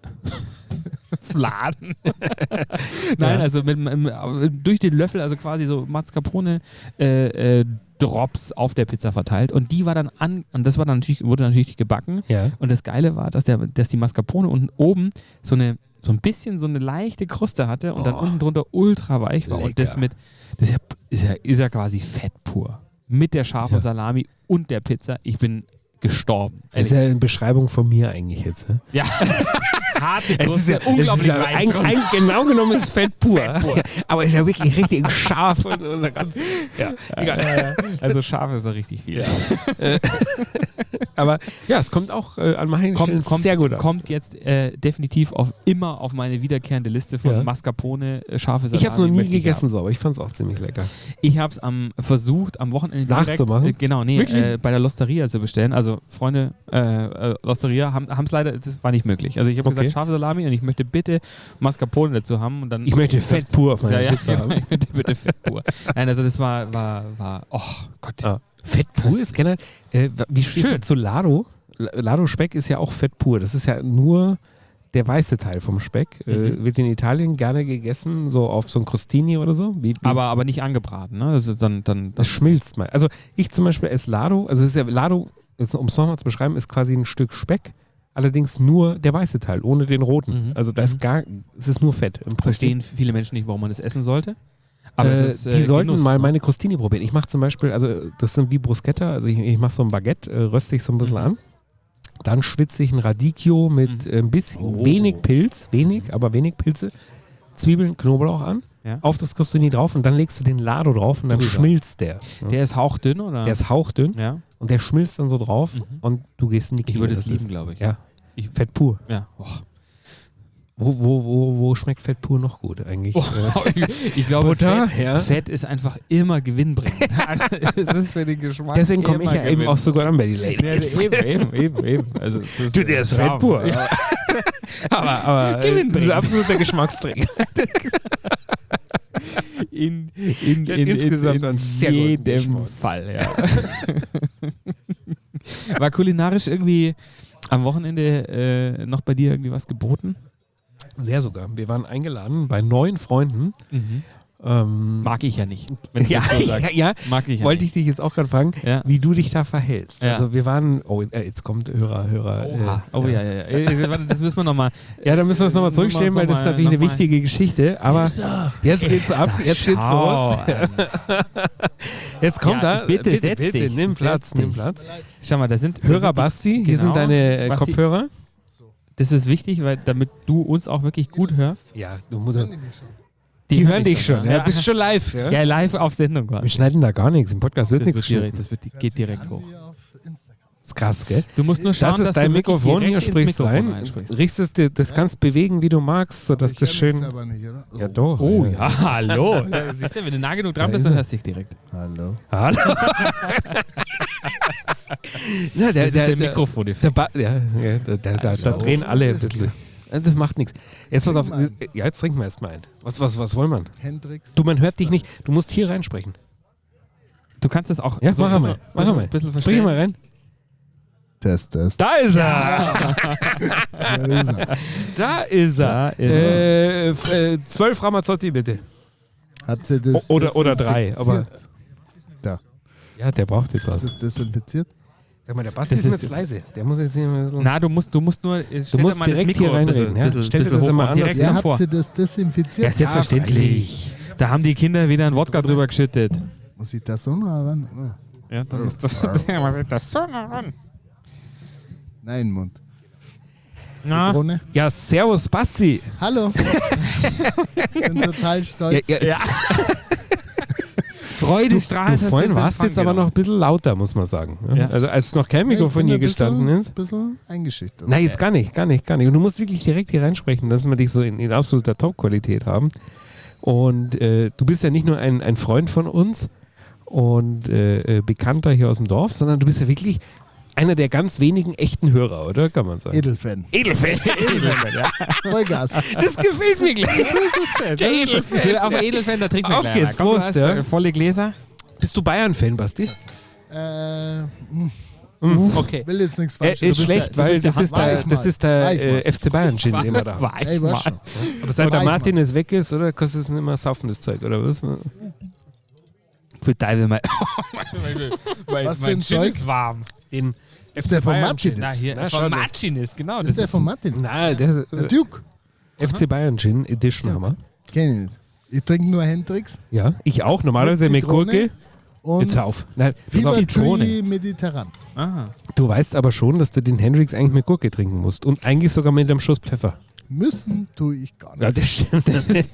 Fladen. Nein, Ja. also mit, mit, durch den Löffel, also quasi so Mascarpone äh, äh, Drops auf der Pizza verteilt und die war dann an, und das war dann natürlich, wurde natürlich gebacken Ja. und das Geile war, dass, der, dass die Mascarpone unten oben so eine so ein bisschen so eine leichte Kruste hatte und dann Oh. unten drunter ultra weich war und das Lecker. mit, das ist ja, ist ja, ist ja quasi Fett pur. Mit der scharfen Ja. Salami und der Pizza. Ich bin gestorben. Das ist ja eine Beschreibung von mir eigentlich jetzt. Ne? Ja. Harte Es ist Kruste, ja, unglaublich es ist ja weich. ein, ein, genau genommen ist es Fett pur. Aber ist ja wirklich richtig scharf und, und ganz. Ja, egal. Ja, ja. Also scharf ist da richtig viel. Aber ja, es kommt auch äh, an manchen Stellen Kommt, kommt, sehr gut an. kommt jetzt äh, definitiv auf, immer auf meine wiederkehrende Liste von Ja. Mascarpone, äh, scharfe Salami. Ich habe es noch nie möchte ich gegessen, haben. so, aber ich fand es auch ziemlich lecker. Ich habe es am versucht, am Wochenende Nachzumachen? direkt, äh, genau, nee, Wirklich? äh, bei der Losteria zu bestellen. Also Freunde, äh, äh, Losteria haben es leider, das war nicht möglich. Also ich habe Okay. gesagt, scharfe Salami und ich möchte bitte Mascarpone dazu haben. Und dann Ich möchte das- Fett pur auf meiner ja, ja, Pizza haben. Ich möchte bitte Fett pur. Nein, also das war, war, war, oh Gott. Ah. Fett pur ist generell. Äh, wie stehst du Schön. zu Lado? L- Lado-Speck ist ja auch Fett pur. Das ist ja nur der weiße Teil vom Speck. Äh, Mhm. wird in Italien gerne gegessen, so auf so ein Crostini oder so. Wie, wie Aber, aber nicht angebraten, ne? Das ist dann, dann, das schmilzt mal. Also ich zum Beispiel esse Lado. Also es ist ja Lado, jetzt, um es nochmal zu beschreiben, ist quasi ein Stück Speck. Allerdings nur der weiße Teil, ohne den roten. Mhm. Also da ist Mhm. gar, es ist nur Fett. Im Prinzip. verstehen viele Menschen nicht, warum man das essen sollte. Aber äh, es ist, äh, die sollten Genuss, mal ne? meine Crostini probieren. Ich mache zum Beispiel, also das sind wie Bruschetta, also ich, ich mache so ein Baguette, äh, röste ich so ein bisschen Mhm. an. Dann schwitze ich ein Radicchio mit Mhm. äh, ein bisschen, Oh. wenig Pilz, wenig, aber wenig Pilze, Zwiebeln, Knoblauch an, Ja. auf das Crostini drauf und dann legst du den Lado drauf und dann Drüber. schmilzt der. Ja. Der ist hauchdünn, oder? Der ist hauchdünn ja. und der schmilzt dann so drauf Mhm. und du gehst in die Ich Knie. würde es Das lieben, ist- glaube ich. Ja, Ich, Fett pur. ja. Oh. Wo, wo, wo, wo schmeckt Fett pur noch gut eigentlich? Oh, ich glaube, Butter, Fett, ja. Fett ist einfach immer gewinnbringend. Also, es ist für den Geschmack. Deswegen komme ich immer ja eben Gewinn. auch so gut an bei die Ja, Ladies. eben, eben, eben, eben. Also, das ist Du, der ist Traum. Fett pur. Ja. aber aber äh, Gewinnbringend. das ist absoluter Geschmacksträger. In, in, Der in, hat insgesamt in, in einen sehr guten jedem Geschmack. Fall, ja. War kulinarisch irgendwie am Wochenende äh, noch bei dir irgendwie was geboten? Sehr sogar. Wir waren eingeladen bei neun Freunden. Mhm. Ähm, Mag ich ja nicht, wenn du ja, das so sagst. ja, ja, Mag ich ja wollte nicht. ich dich jetzt auch gerade fragen, Ja. wie du dich da verhältst. Ja. Also wir waren, oh, äh, jetzt kommt Hörer, Hörer. Oha. Oh ja, ja, ja. Äh, warte, das müssen wir nochmal. Ja, dann müssen wir es nochmal zurückstellen, weil das ist Nochmal- natürlich eine nochmal- wichtige Geschichte. Aber jetzt geht's ab, jetzt geht's los. Jetzt kommt Ja, da, bitte, bitte, setz bitte, dich, nimm setz Platz, nimm dich. Platz. Schau mal, da sind da Hörer sind die- Basti, hier genau. sind deine äh, Basti, Kopfhörer. Das ist wichtig, weil damit du uns auch wirklich gut hörst. Ja, du musst. Die, hören dich schon, ja. Ja. Bist schon live, ja? Ja, live auf Sendung Wir quasi. schneiden da gar nichts, im Podcast wird Das, nichts wird direkt, geschnitten. das wird, geht direkt hoch. Das ist krass, gell? Du musst nur schauen, Das ist dass dein du wirklich Mikrofon, hier direkt ins sprichst Mikrofon rein, reinsprichst. richtest dir, das kannst bewegen, wie du magst, sodass das schön... Aber nicht, oder? Oh. Ja doch. Oh ja, hallo. Ja, siehst du, wenn du nah genug dran Da bist, ist dann er. hörst du dich direkt. Hallo. Hallo. Na, der, Das ist der, der der, Mikrofon-Effekt. der ba ja, ja, da, da, da, da drehen alle ein bisschen. Äh, Das macht nichts. Jetzt pass auf. Trink Ja, jetzt trinken wir erstmal ein. Was, was, was wollen wir? Hendrix. Du, man hört dich nicht. Du musst hier reinsprechen. Du kannst es auch Ja, so mach ein mal. bisschen- Mach bisschen- mal. bisschen Sprich verstellen. mal rein. Test, Test. Da ist er! Da ist er. Da ist Da er! ist Äh, f- äh, zwölf Ramazzotti bitte. Hat sie das O- oder- oder drei, aber- desinfiziert? Da. Ja, der braucht jetzt was. Ist das desinfiziert? Sag mal, der Basti Das ist ist- jetzt leise. Der muss jetzt hier mal so. Na, du musst, du musst nur. Du musst direkt hier reinreden, ja? Stell dir das immer anders direkt Ja, hervor. hat sie das Ja, desinfiziert? selbstverständlich. Da haben die Kinder wieder ein Wodka drüber geschüttet. Muss ich da so nah ran? Oh. Ja, dann ist das, das so nah ran. Nein, Mund. Na, Drohne. Ja, servus Basti. Hallo. Ich bin total stolz. Ja, ja, ja. Freude Du, strahlt. du hast vorhin den warst Empfang jetzt aber genommen. noch ein bisschen lauter, muss man sagen. Ja? Ja. Also als noch kein Mikrofon hier gestanden ist. Ein bisschen eingeschüchtert. Nein, jetzt gar nicht, gar nicht, gar nicht. Und du musst wirklich direkt hier reinsprechen, dass wir dich so in, in absoluter Top-Qualität haben. Und äh, du bist ja nicht nur ein, ein Freund von uns und äh, äh, Bekannter hier aus dem Dorf, sondern du bist ja wirklich einer der ganz wenigen echten Hörer, oder? Kann man sagen. Edelfan. Edelfan. Edelfan, ja. Vollgas. Das gefällt mir gleich. Der Edelfan. Auf Edelfan, da trinken wir Auf gleich geht's, mal. Komm, du Prost, hast, ja. äh, volle Gläser. Bist du Bayern-Fan, Basti? Äh, hm, Mhm. Okay. will jetzt nichts Er falsch. ist schlecht, weil das ist War der, ich das mal. ist der War ich äh, mal. F C Bayern-Gin, den wir da haben. War Ey, ich war mal. schon. Aber seit der War ich Martin mal. jetzt weg ist, oder? Kostet es nicht mehr saufendes Zeug, oder was? Für Teufel mal. Was für ein Zeug? ist warm. Den Ist der von Bayern-Gin. Martin? Na, hier, Na, von schau, Martin ist, genau. Das ist der von Martin. Nein, der, Der äh, Duke. F C Bayern Gin Edition haben wir. Kenn ich nicht. Ich trinke nur Hendrix Ja, ich auch. Normalerweise mit Zitrone Gurke. und Jetzt hör auf. Nein, pass Fever auf. Tree Mediterran. Aha. Du weißt aber schon, dass du den Hendrix eigentlich mit Gurke trinken musst. Und eigentlich sogar mit einem Schuss Pfeffer. Müssen tue ich gar nicht. Ja, das stimmt.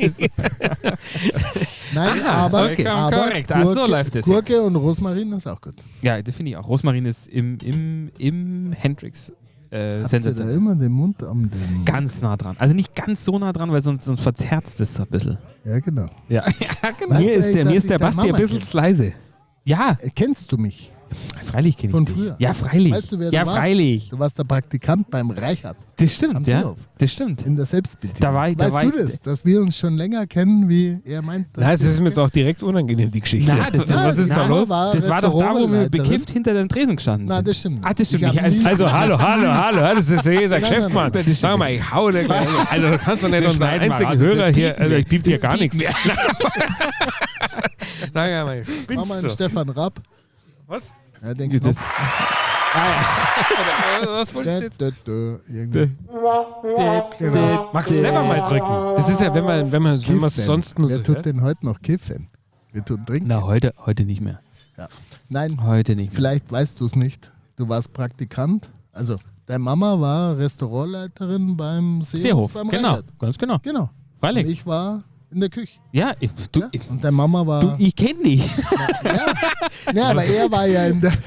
Nein, Ah, aber, vollkommen aber korrekt. Ach, so Gurke, läuft das Gurke und Rosmarin ist auch gut. Ja, das finde ich auch. Rosmarin ist im, im, im Hendrix äh, Habt ihr da sensationell. immer den Mund am den Ganz nah dran. Also nicht ganz so nah dran, weil sonst, sonst verzerrt es so ein bisschen. Ja, genau. Ja, ja genau. Weißt Mir du ist der, eigentlich, mir dass ist der ich deine Basti ein Mama bisschen kenn? zu leise. Ja, Äh, Kennst du mich? freilich kenne ich Von dich. früher. Ja, freilich. Weißt du, wer ja, du warst? freilich. Du warst der Praktikant beim Reichert Das am stimmt, ja. Seehof. Das stimmt. in der Selbstbedienung. Da war ich- da weißt war du ich- das, dass wir uns schon länger kennen, wie er meint? dass Nein, das wir ist mir uns jetzt auch direkt unangenehm, die Geschichte. Na, das ist, was ist da Nein, los? war Das war doch da, wo wir Restaurantleiterin. bekifft hinter dem Tresen gestanden Nein, sind. das stimmt. Ah, das stimmt Ich nicht. hab nie- Also, hallo, hallo, hallo, das ist ja jeder nein, Geschäftsmann. nein, das Sag mal, ich hau dir gleich. Also, du kannst doch nicht Das unseren schneiden wir einzigen raus, Hörer das hier, piepen also wir. ich piep hier Das gar nichts. piepen Sag ja mal, Mach spinnst mal einen du? Stefan Rapp. Was? Ja, den Das- Knopf. Was wolltest du jetzt? Dö, dö, dö, irgendwie. Magst du selber mal drücken? Das ist ja, wenn man, wenn man, wenn man es Kiffen. sonst nur so Wer tut hört. denn heute noch kiffen? Wir tun trinken. Na, heute, heute nicht mehr. Nein, Heute nicht mehr. vielleicht weißt du es nicht. Du warst Praktikant. Also, deine Mama war Restaurantleiterin beim Seehof. Seehof, beim genau. Reichert. Ganz genau. Genau. Und Freilich. ich war in der Küche. Ja, ich, du, Ja? ich, Und deine Mama war. du, ich kenne dich. Ja, ja, aber er war ja in der.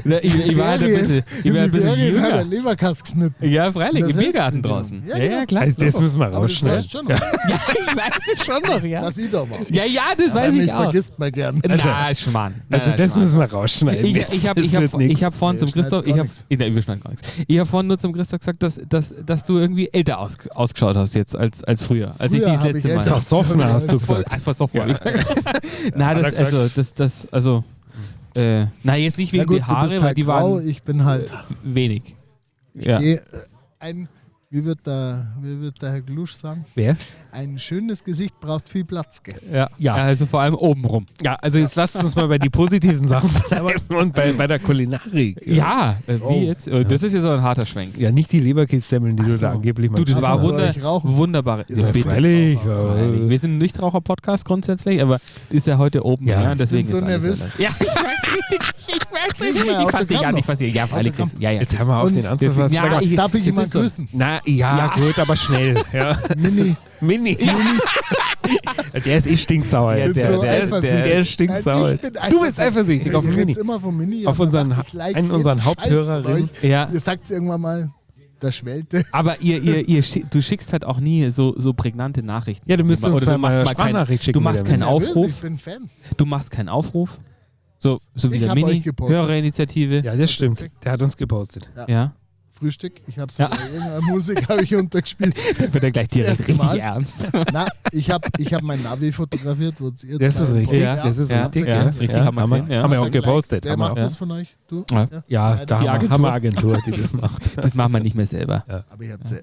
Na, ich, ich war halt ein bisschen, ich war ein bisschen Ferien hat er jünger. Leberkass geschnitten. Ja, freilich, Das im heißt, Biergarten genau. draußen. Ja, Ja, ja, genau. klar. Also das müssen wir Aber das rausschneiden. weißt schon noch. ja, ich weiß es schon noch, ja. Das ich doch mal. Ja, ja, das Aber weiß mich ich auch. vergisst man gern. Na, Schmarrn. Na, Also das Schmarrn. müssen wir rausschneiden. Ich, ich habe Das ich hab, wird nix. ich hab vorhin Nee, zum schneid's Christoph, gar ich habe, nix. nee, wir schneiden gar nichts. Ich habe vorhin nur zum Christoph gesagt, dass, dass, dass du irgendwie älter aus, ausgeschaut hast jetzt als, als früher. Als Früher ich dich das hab ich letzte Mal. älter Versoffener hast du Voll, gesagt. ach, versoffen. Ja. Ja. Na, Hat er das, gesagt. also, das, das, also, äh, na, jetzt nicht Na wegen gut, die du Haare, bist weil halt die grau, waren ich bin halt. wenig. Ja. Geh, äh, ein, wie wird, der, wie wird der Herr Glusch sagen? Wer? Ein schönes Gesicht braucht viel Platz. Gell? Ja. Ja. ja, also vor allem oben rum. Ja, also jetzt lasst uns mal bei die positiven Sachen bleiben und bei, bei der Kulinarik. Ja, äh, wie Oh. jetzt? Äh, Das ist jetzt aber ein harter Schwenk. Ja, nicht die Leberkässemmeln, die Ach du so. da angeblich Du, das Ach war so, wunder, soll ich rauchen? wunderbare. Ihr seid bitte. freilich. Freilich. Ja. Wir sind ein Nichtraucher-Podcast grundsätzlich, aber ist ja heute oben, Ja. ja, deswegen Ich bin so ist alles nervös. erlaubt. Ja, ich weiß richtig. Ich weiß Krieg richtig. mal Ich fasse dich Autogramm an, ich noch. fasse dich. Ja, freilich. Autogramm. kriegst- Ja, ja. Jetzt haben wir auf Und- den anzufassen. Ja, Sag mal, ich- Darf ich das jemanden ist so. grüßen? na ja, Ja. gut, aber schnell. Ja. Mini. Mini. Der ist eh stinksauer. Ja, Der, der- der, der, ist, eifersüchtig. der ist stinksauer. Nein, ich bin Du bist eifersüchtig auf den Ich Mini. red's immer vom Mini. Auf aber unseren, dachte, ich like einen unserer jeden Scheiß von Haupthörerinnen. euch. Ja. Ihr sagt irgendwann mal, der Schwellte. Aber ihr, ihr, ihr, schi- du schickst halt auch nie so, so prägnante Nachrichten. Ja, du müsstest uns Oder da du machst mal mal eine Sprachnachricht kein, schicken. Du machst mit keinen der Nervös, Aufruf. Ich bin Fan. Du machst keinen Aufruf. So, so wie Ich der hab Mini. euch gepostet. Hörerinitiative. Ja, das stimmt. Der hat uns gepostet. Ja. Frühstück. Ich habe so Ja. irgendeine Musik habe ich untergespielt. Dann wird er gleich direkt erste richtig Mal. ernst. Na, ich habe ich hab mein Navi fotografiert. Wo ihr Das zwei ist im richtig. Ja, Podcast- Das ist ja, richtig. ja, ist richtig, haben wir haben, wir, gesehen, ja. haben wir auch Vergleich. gepostet. Wer Haben wir macht auch. das von euch? Du? Ja. Ja, Die da haben wir, Agentur. haben wir eine Agentur, die das macht. Das machen wir nicht mehr selber. Aber ich habe ja.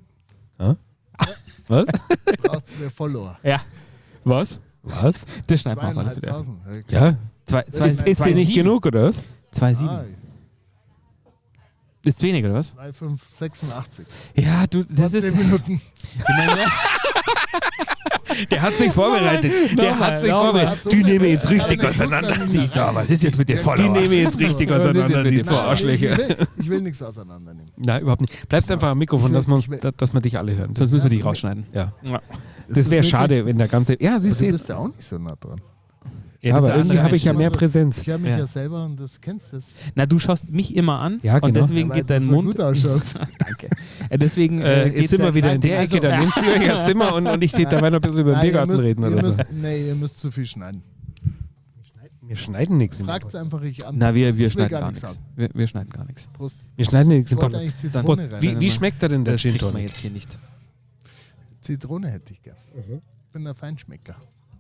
Was? braucht mehr Follower. Ja. Was? Was? Das schneiden wir auf alle Fälle. Zweieinhalbtausend. Ja. Zwei, zwei, Ist, ist zwei, dir nicht sieben. genug, oder was? Zwei sieben. Ah, Ist weniger, oder was? zwei fünf sechsundachtzig. Ja, du, das ist. zehn Minuten. Ich meine, Der hat sich vorbereitet. Der Nochmal, hat sich nochmal. vorbereitet. Die nehmen jetzt richtig Ja, ich wusste, auseinander. dass ich Die das- so, was ist jetzt mit den Die Die nehmen jetzt richtig Was ist jetzt auseinander, mit die den zwei Nein, Arschlöcher. Ich will, ich will nichts auseinandernehmen. Nein, überhaupt nicht. Bleibst einfach am Mikrofon, Ich will- dass, wir uns, ich will- da- dass wir dich alle hören. sonst müssen wir dich Ja. rausschneiden. Ja. Ja. Ist Das wäre wirklich- schade, wenn der ganze. Ja, Aber siehst du du. bist ja auch nicht so nah dran. Ja, das aber ist irgendwie andere habe ich ja mehr Einstellung. Präsenz. Ich höre mich Ja. ja. selber und das kennst du. Na, du schaust mich immer an Ja, und genau. deswegen Weil geht du dein so Mund. gut ausschaust. Danke. Äh, deswegen Äh, äh, geht jetzt sind wir der- wieder in Nein, der also- Ecke, dann nimmt sie euch ihr Zimmer und, und ich stehe dabei noch ein bisschen über den Nein, ihr Biergarten müsst, reden ihr oder so. müsst, nee, ihr müsst zu viel schneiden. Wir schneiden nichts im Fragt es Podcast. einfach ich an. Na, wir, wir Ich will schneiden gar gar nichts nichts. sagen. Wir, wir schneiden gar nichts. Prost. Wir schneiden nichts Ich im wollte Podcast. eigentlich Dann- Zitrone Prost. rein. Wie, wie schmeckt er denn der Das Gin kriegt man Tonic? jetzt hier nicht. Zitrone hätte ich gern. Ich bin der Feinschmecker.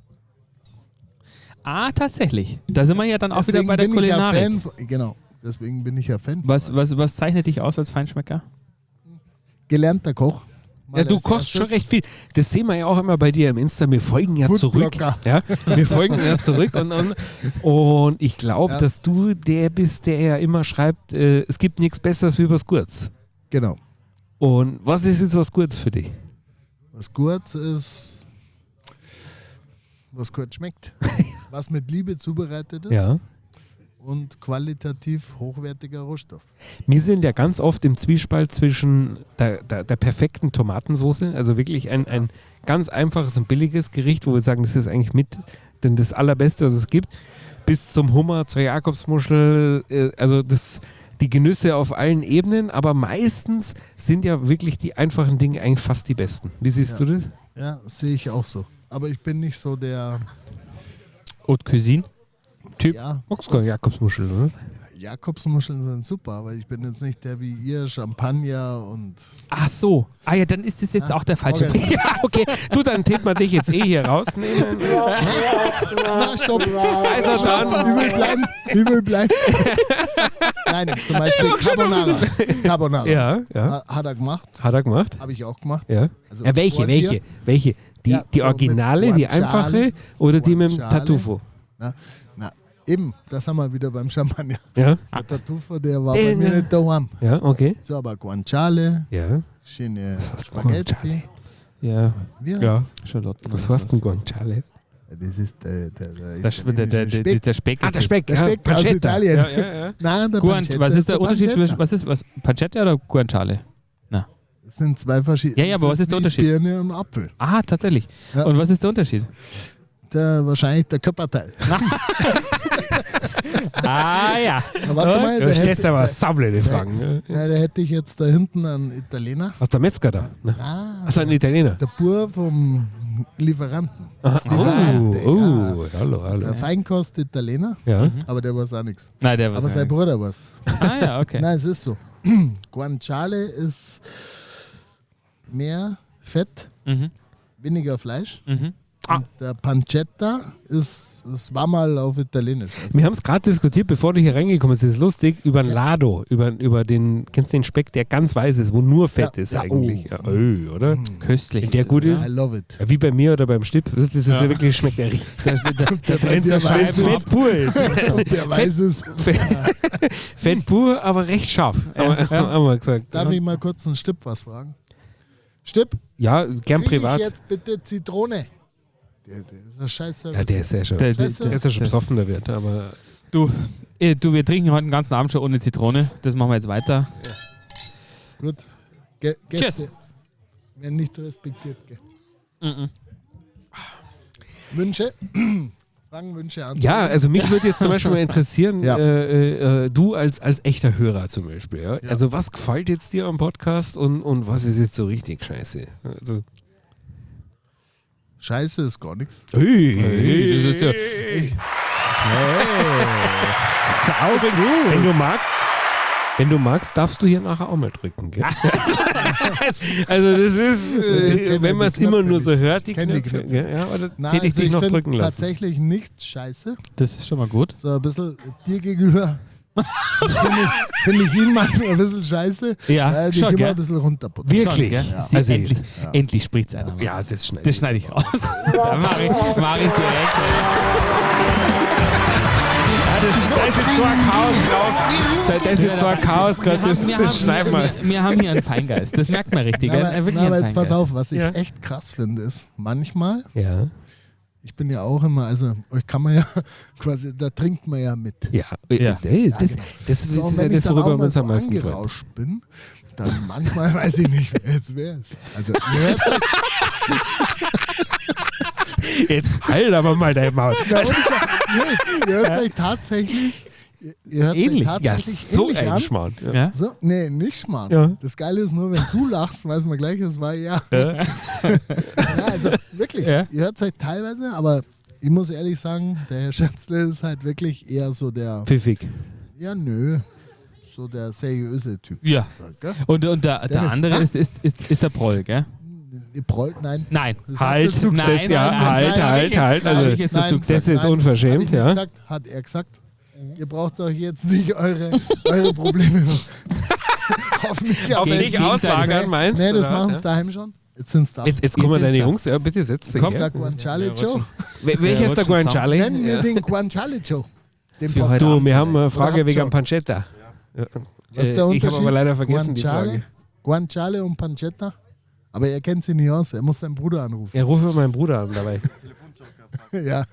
Ah, tatsächlich. Da sind wir ja dann auch Deswegen wieder bei der bin ich ja Kulinarik. Fan von, genau. Deswegen bin ich ja Fan. Was, von- was, was zeichnet dich aus als Feinschmecker? Gelernter Koch. Mal Ja, du als kochst schon erstes. recht viel. Das sehen wir ja auch immer bei dir im Insta. Wir folgen ja zurück. Foodblogger. Ja, wir folgen ja zurück. Und, und, und ich glaube, Ja. dass du der bist, der ja immer schreibt, äh, es gibt nichts Besseres wie was Gutes. Genau. Und was ist jetzt was Gutes für dich? Was gut ist, was gut schmeckt. Was mit Liebe zubereitet ist. Ja. Und qualitativ hochwertiger Rohstoff. Wir sind ja ganz oft im Zwiespalt zwischen der, der, der perfekten Tomatensoße, also wirklich ein, ein ganz einfaches und billiges Gericht, wo wir sagen, das ist eigentlich mit denn das Allerbeste, was es gibt, bis zum Hummer, zur Jakobsmuschel, äh, also das, die Genüsse auf allen Ebenen, aber meistens sind ja wirklich die einfachen Dinge eigentlich fast die besten. Wie siehst Ja. du das? Ja, sehe ich auch so. Aber ich bin nicht so der, Haute Cuisine? Typ? ja, Magst du keine Jakobsmuschel, oder? Jakobsmuscheln sind super, aber ich bin jetzt nicht der wie ihr, Champagner und Ach so. Ah ja, dann ist das jetzt Ja, auch der falsche okay. Weg. Ja, okay. Du, dann tät man dich jetzt eh hier rausnehmen. Na, stopp! Also dann. Ich will bleiben, ich will bleiben. Nein, zum Beispiel Carbonara. Carbonara. Ja, ja. Ha- Hat er gemacht, Hat er gemacht? habe ich auch gemacht. Ja. Also Ja, welche, vor welche? dir. Welche? Die, Ja, die so Originale, mit die Guanciale. einfache oder die mit dem Guanciale. Tartufo? Na, na, eben, das haben wir wieder beim Champagner. Ja. Der Tartufo, der war Den, bei mir ja. nicht daheim. Ja, okay. So, aber Guanciale, Ja. schöne heißt Spaghetti. Guanciale? Ja, Wie heißt Ja. das? Charlotte. Was war's denn, Guanciale? Das ist der, der, der, Der, Sp- der, der, der, Speck. der Speck. Ah, ist der es. Speck. Der ja, Speck aus Pancetta. Italien. Ja, ja, ja. Nein, der Guan, Pancetta was ist der Unterschied Pancetta. zwischen, was ist, was, Pancetta oder Guanciale? Das sind zwei verschiedene. Ja, ja, aber das was ist der wie Unterschied? Birne und Apfel. Ah, tatsächlich. Ja. Und was ist der Unterschied? der, wahrscheinlich der Körperteil. Ah ja. Na, warte mal, Du der stellst hätte, aber saubleide Fragen. Ne? ja, der hätte ich jetzt da hinten einen Italiener. Aus der Metzger da. Ne? Ah, Achso, ein Italiener. der Bur vom Lieferanten. Aha. Lieferante, Oh, oh, hallo, hallo. Der Feinkost-Italiener, Ja. aber der weiß auch nichts. Nein, der war Aber sein Bruder was. Ah ja, okay. Nein, es ist so. Guanciale ist mehr Fett, Mhm. weniger Fleisch. Mhm. Und der Pancetta ist, das war mal auf Italienisch. Also, Wir haben es gerade diskutiert, bevor du hier reingekommen bist. Das ist lustig, über ein Lado, über, über den, kennst du den Speck, der ganz weiß ist, wo nur Fett Ja, ist ja, eigentlich. oh. Ja, öh, oder? Köstlich. Wenn der gut ist, I love it. ja, wie bei mir oder beim Stipp, das ist ja wirklich, schmeckt der richtig. Der, Wenn der es weiß es. Fett pur ist. Der weiß es. Fett, Fett pur, aber recht scharf. Haben wir- haben wir gesagt. Darf ich mal kurz einen Stipp was fragen? Stipp, Ja, gern krieg privat. ich jetzt bitte Zitrone? Der, der ist ein Scheiße. Ja, der ist ja schon, Der- der, der- ist ja schon das- besoffen, der wird. Aber Du, äh, du, wir trinken heute den ganzen Abend schon ohne Zitrone. Das machen wir jetzt weiter. Gut. Ge Gäste Tschüss. werden nicht respektiert. Gell? Mhm. Wünsche? Fragen, Wünsche an. ja, also mich würde jetzt zum Beispiel mal interessieren, Ja. äh, äh, du als, als echter Hörer zum Beispiel. Ja? Also was gefällt jetzt dir am Podcast und, und was ist jetzt so richtig scheiße? Also, Scheiße ist gar nichts. hey, das ist ja. sauber gut. Wenn du magst, wenn du magst, darfst du hier nachher auch mal drücken. Gell? also das ist, äh, Das kenn wenn ich, man es die immer Knöpfe nur so nicht. hört, die Kenn die Knöpfe. Knöpfe. Gell? Ja, oder Nein, hätte ich also dich noch find drücken lassen. tatsächlich nicht scheiße. Das ist schon mal gut. So ein bisschen dir gegenüber. Finde ich, find ich ihn manchmal ein bisschen scheiße, Ja, weil ich schon, immer gell? ein bisschen runterputzen. Wirklich? Schon, gell? Ja. Sie- Also endlich, Ja. endlich spricht es einer. Ja, das schneide Das schneide ich raus. Da mache ich, mach ich direkt. Das ist, da ist jetzt so ein Chaos drauf. Da, da ist jetzt so ein Chaos gerade. Das, wir, das haben, schneiden wir. wir, wir haben hier einen Feingeist. Das merkt man richtig. Na, gell? aber, Wirklich na, einen aber jetzt pass Feingeist. auf, was ich Ja. echt krass finde, ist, manchmal, Ja. ich bin ja auch immer, also euch kann man ja quasi, da trinkt man ja mit. Ja, Ja. Ey, das, das, das So, und ist ja wenn ich das, dann worüber auch wir mal uns so am meisten freuen. angerauscht bin, dann manchmal weiß ich nicht, wer jetzt wer ist. Also, ihr hört euch, Jetzt halt aber mal dein Maul. na, und, nee, ihr hört euch tatsächlich, ihr, ihr hört Ähnlich. euch Ja, tatsächlich so ähnlich ein an. Schmarrn. Ja. Ja? So, nee, nicht Schmarrn. Ja. Das Geile ist nur, wenn du lachst, weiß man gleich, das war ja. Ja. ja also wirklich, Ja. ihr hört es halt teilweise, aber ich muss ehrlich sagen, der Herr Schätzle ist halt wirklich eher so der, Pfiffig. ja nö, so der seriöse Typ. Ja. Gell? Und, und der, der Dennis, andere ha? ist, ist, ist, ist der Proll, gell? Ihr prollt, nein. Nein. Das Halt, hast du Nein, das, ja, nein, halt, nein, halt, nein, halt. nein, hab ich Also, jetzt Nein, dazu das ist jetzt Nein, unverschämt, hab ich nicht ja. gesagt, hat er gesagt. Ihr braucht euch jetzt nicht eure, eure Probleme auf mich Auf abwälzen. dich auslagern, meinst Nee, du? das oder machen was, sie daheim schon. Jetzt sind es da. Jetzt, jetzt kommen Jetzt deine ist er. Jungs. Ja, bitte setz dich. Kommt her. der Guanciale Joe. Wel- Welcher ist der rutschen Guanciale? Nennen wir Ja. den Guanciale Joe. Den Für Podcast. heute Du, wir haben eine Oder Frage habt wegen schon. am Pancetta. Ja. Was ist Äh, der ich habe Unterschied? aber leider vergessen die Guanciale? Frage. Guanciale und Pancetta. Aber er kennt sie nicht aus. Er muss seinen Bruder anrufen. Ja, ruf mal meinen Bruder an dabei. Ja.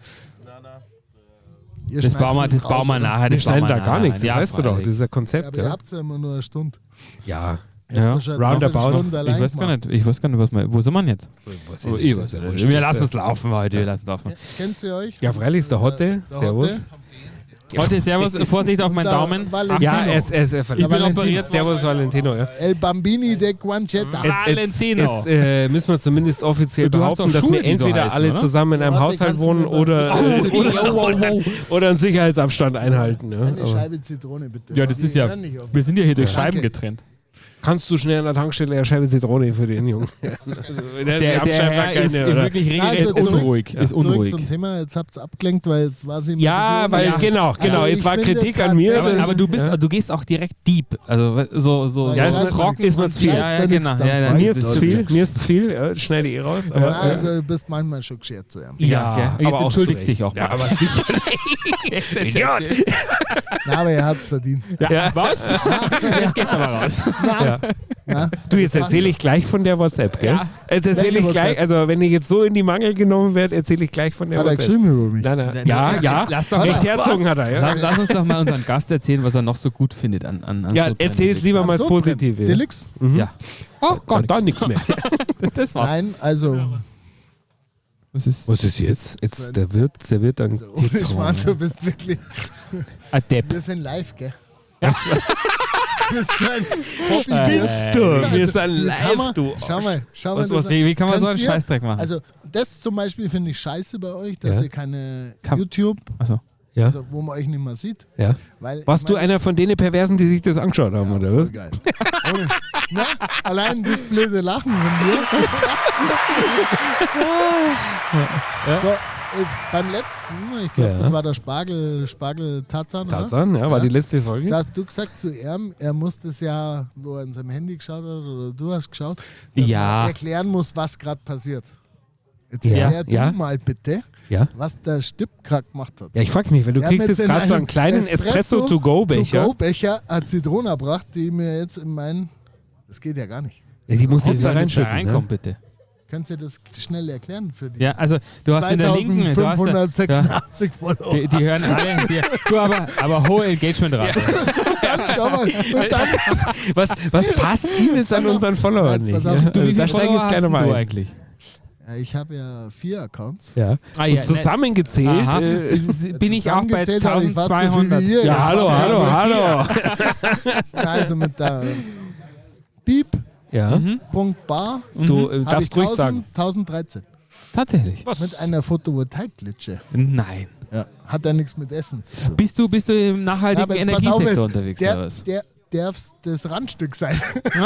Ihr Das schneidet bauen wir, es das raus, bauen wir oder? nachher. Wir Das bauen schneiden wir da gar nachher. nichts, das Ja, weißt du doch. Das freilich. ist ein Ja, Konzept, aber ihr ja. habt ja immer nur eine Stunde. Ja. Ihr habt Ja. ja schon Roundabout. eine Stunde allein Ich weiß gar gemacht. nicht, ich weiß gar nicht, was wir, wo sind wir denn jetzt? Was Oh, ich ich nicht, weiß das ist ja nicht. wurscht. Wir lassen es laufen heute, wir lassen es laufen. Kennt ihr euch? Ja, freilich ist der Hotte. Der Servus. Hotte. Heute, Servus, Vorsicht auf meinen Und der Daumen. Valentino. Ja, er ist, er ist er Ich verletzt. bin Valentino. operiert. Servus, Valentino. Ja. El Bambini de Guancetta. Jetzt- Valentino. Jetzt, jetzt äh, müssen wir zumindest offiziell Du hast behaupten, doch dass Schuhe, wir die so entweder heißen, alle oder? zusammen in einem Warte, Haushalt kannst du wohnen mir mal- oder, Oh, oder, oder, oder einen Sicherheitsabstand einhalten. Ja. Eine Aber Scheibe Zitrone, bitte. Ja, das Die ist ja, hören nicht auf. wir sind ja hier durch Ja. Scheiben Danke. getrennt. kannst du schnell an der Tankstelle eine Scheibe Zitrone für den Jungen? der Der, der Herr ist wirklich regelrecht Also zurück- unruhig. Ist Zurück unruhig. zum Thema, jetzt habt ihr abgelenkt, weil jetzt war sie... Ja, weil Ja. genau, genau. Also Jetzt ich war finde Kritik an mir. tatsächlich- Aber, dass- aber du bist, ja. du gehst auch direkt deep. Also so, so, Ja, so ist so mir- trocken ist mir zu viel. Ja, ja, genau. Ja, ja, Mir Mir das ist zu viel, mir ist zu viel. Ja, schneide ich eh raus. Aber, Ja, also du bist manchmal schon geschert zu ihm. Ja, gell? Jetzt aber auch entschuldigst zu Recht. dich auch mal. Ja, aber sicher nicht. Idiot. Na, aber er hat es verdient. Ja. Ja. Was? Jetzt gehst du mal raus. Ja. Ja, Du, jetzt erzähle ich gleich von der WhatsApp, gell? Ja. Jetzt erzähle ich Welche gleich, WhatsApp? also wenn ich jetzt so in die Mangel genommen werde, erzähle ich gleich von der Hat er WhatsApp. geschrieben über mich? Nein, nein. Ja, ja. Lass doch Recht mal- herzogen hat er, ja. Lass, lass uns doch mal unseren Gast erzählen, was er noch so gut findet an, an, an Ja, so erzähl es lieber mal das Positive. ja. Deluxe? Mhm. Ja. Oh, Dann, dann nichts mehr. Das war's. Nein, also Was ist, Was ist jetzt? Jetzt der Wirt serviert dann Also, ohne Zitronen. Schmarrn, du bist wirklich. Adept? Wir sind live, gell? Ja. Das ist ein Hobby. Gibst du? Wir sind Schau live, mal, du. schau mal, schau Was, mal. was, das wie kann man so Könnt einen ihr- Scheißdreck machen? Also, das zum Beispiel finde ich scheiße bei euch, dass Ja. ihr keine Kann- YouTube, Achso. Ja, also wo man euch nicht mehr sieht. ja. Weil, Warst ich du meine, einer von denen Perversen, die sich das angeschaut haben, ja, oder voll was? geil. Ohne, na, allein das blöde Lachen von dir. Ja. So, äh, beim letzten, ich glaube, Ja. das war der Spargel, Spargel Tarzan, oder? Tarzan, ja, war Ja. die letzte Folge. Da hast du gesagt zu ihm, er muss das ja, wo er in seinem Handy geschaut hat, oder du hast geschaut, dass Ja. man erklären muss, was gerade passiert. Jetzt Ja, erklär ja. du mal bitte, Ja. was der Stipp gerade gemacht hat. Ja, ich frage mich, weil du Er kriegst hat jetzt in gerade so einem einen kleinen Espresso-to-go-Becher. To-go-Becher eine Zitrone gebracht, die mir jetzt in meinen, das geht ja gar nicht. Ja, die muss Wie jetzt da soll das da reinschütten. reinkommen, Ne? bitte? Könnt ihr das schnell erklären für die Ja, also du hast in der linken, du hast da, ja, zweitausendfünfhundertsechsundachtzig Follower? die, die hören alle, die, du aber, aber hohe Engagementrate. Dann schau mal. Und dann, Was, was passt ihm jetzt an Pass auf. unseren Followern Jetzt nicht? pass auf. Ja? Du, Also wie da viele steigen Follower jetzt gerne hast mal du ein. eigentlich? ja, ich habe ja vier Accounts. Ja. Ah, ja, Und zusammengezählt. Aha. Äh, bin ich auch bei Zusammengezählt habe ich fast so viel eintausendzweihundert. wie ihr. ja, hallo, hallo, hallo. Also mit der Beep. Ja. Mhm. Punkt Bar Du äh, habe ich darfst ruhig sagen. tausenddreizehn. Tatsächlich. Mit einer Photovoltaikglitsche. Nein. Ja, hat ja nichts mit Essen zu tun. Bist du, bist du im Ja, nachhaltigen aber jetzt pass auf Energiesektor jetzt. unterwegs der, oder was? Der darf das Randstück sein.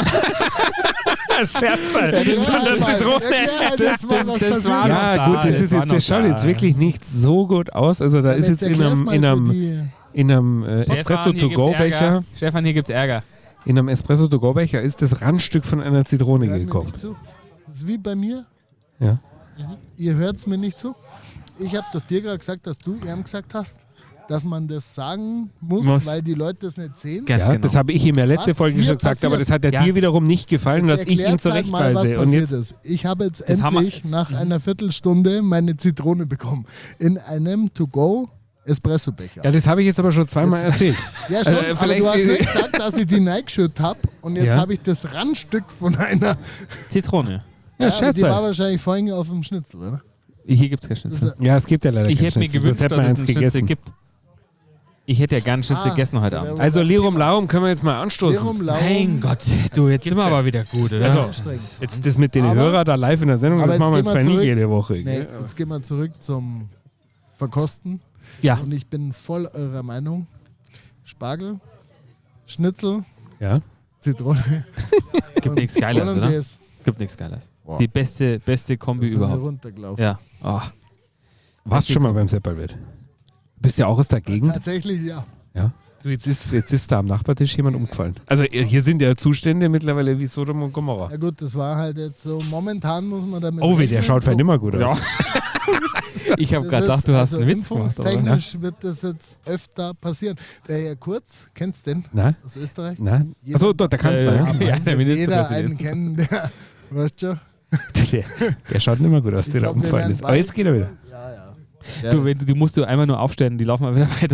Das Scherz halt. Von der Zitrone. Ja, das, war was das passiert. war noch Ja, da, gut, das, das ist war jetzt, noch das schaut da. jetzt wirklich nicht so gut aus. Also da Aber ist jetzt in erklär's einem, mal in für einem, die- in einem äh, Stefan, Espresso hier gibt's To-Go-Becher, Ärger. Stefan, hier gibt's Ärger. in einem Espresso To-Go-Becher ist das Randstück von einer Zitrone Hört mir gekommen. nicht zu. Das ist wie bei mir. Ja. Ihr hört es mir nicht zu. Ich habe doch dir gerade gesagt, dass du ihm gesagt hast, dass man das sagen muss, Muss. weil die Leute das nicht sehen. Ganz Ja, genau. das habe ich ihm ja letzte Was Folge hier schon gesagt, aber das hat ja, Ja. dir wiederum nicht gefallen, dass ich ihn Erklärt's halt mal, was zurechtweise. Und passiert jetzt, ist. Ich habe jetzt Das haben wir- endlich nach einer Viertelstunde meine Zitrone bekommen. In einem To-Go Espressobecher. ja, das habe ich jetzt aber schon zweimal erzählt. Ja, schon, äh, aber vielleicht- du hast nicht gesagt, dass ich die reingeschüttet habe und jetzt Ja. habe ich das Randstück von einer. Zitrone. Ja, aber Scherz die war halt. wahrscheinlich vorhin auf dem Schnitzel, oder? Hier gibt's kein Schnitzel. Ja, es gibt ja leider Ich keinen hätte mir Schnitzel, gewünscht, sonst hätte dass man es eins einen Schnitzel gegessen. gibt. Ich hätte ja gern einen Schnitzel Ah, gegessen heute der Abend. wäre- Also Lirum Larum können wir jetzt mal anstoßen. Lirum Larum. Mein Gott, du, jetzt sind wir aber wieder gut, oder? Also, Anstrengend. jetzt das mit den Aber- Hörern da live in der Sendung, aber das jetzt machen wir gehen jetzt wir bei nicht zurück. jede Woche. Nee, gell? jetzt gehen wir zurück zum Verkosten. Ja. Und ich bin voll eurer Meinung. Spargel, Schnitzel, Ja. Zitrone. Gibt nichts Geiles, oder? Hollandaise. Gibt nichts Geiles. Wow. Die beste, beste Kombi Da sind wir überhaupt. runtergelaufen. Ja. Oh. Warst schon mal beim Seppelwirt? Bist ja auch aus der Gegend? Tatsächlich, ja. Ja. Du, jetzt ist, jetzt ist da am Nachbartisch jemand umgefallen. Also äh, hier sind ja Zustände mittlerweile wie Sodom und Gomorra. Ja gut, das war halt jetzt so, momentan muss man damit Oh, wie der rechnen, schaut so, vielleicht nimmer gut aus. Ich habe das gerade ist- gedacht, du hast also einen Witz gemacht. Aber, ne? impfungstechnisch wird das jetzt öfter passieren. Der Herr Kurz, kennst du den? Nein, Aus Österreich? nein. Achso, doch, der Kanzler. Äh, Ja, ja, der Wird jeder Ministerpräsident. einen kennen, der, weißt du? Der, der schaut nicht mehr gut aus, Ich der da glaub, wir umgefallen werden ist. Aber jetzt geht er wieder. Ja, ja. Ja, Du, wenn, du, die musst du einmal nur aufstellen, die laufen mal wieder weiter.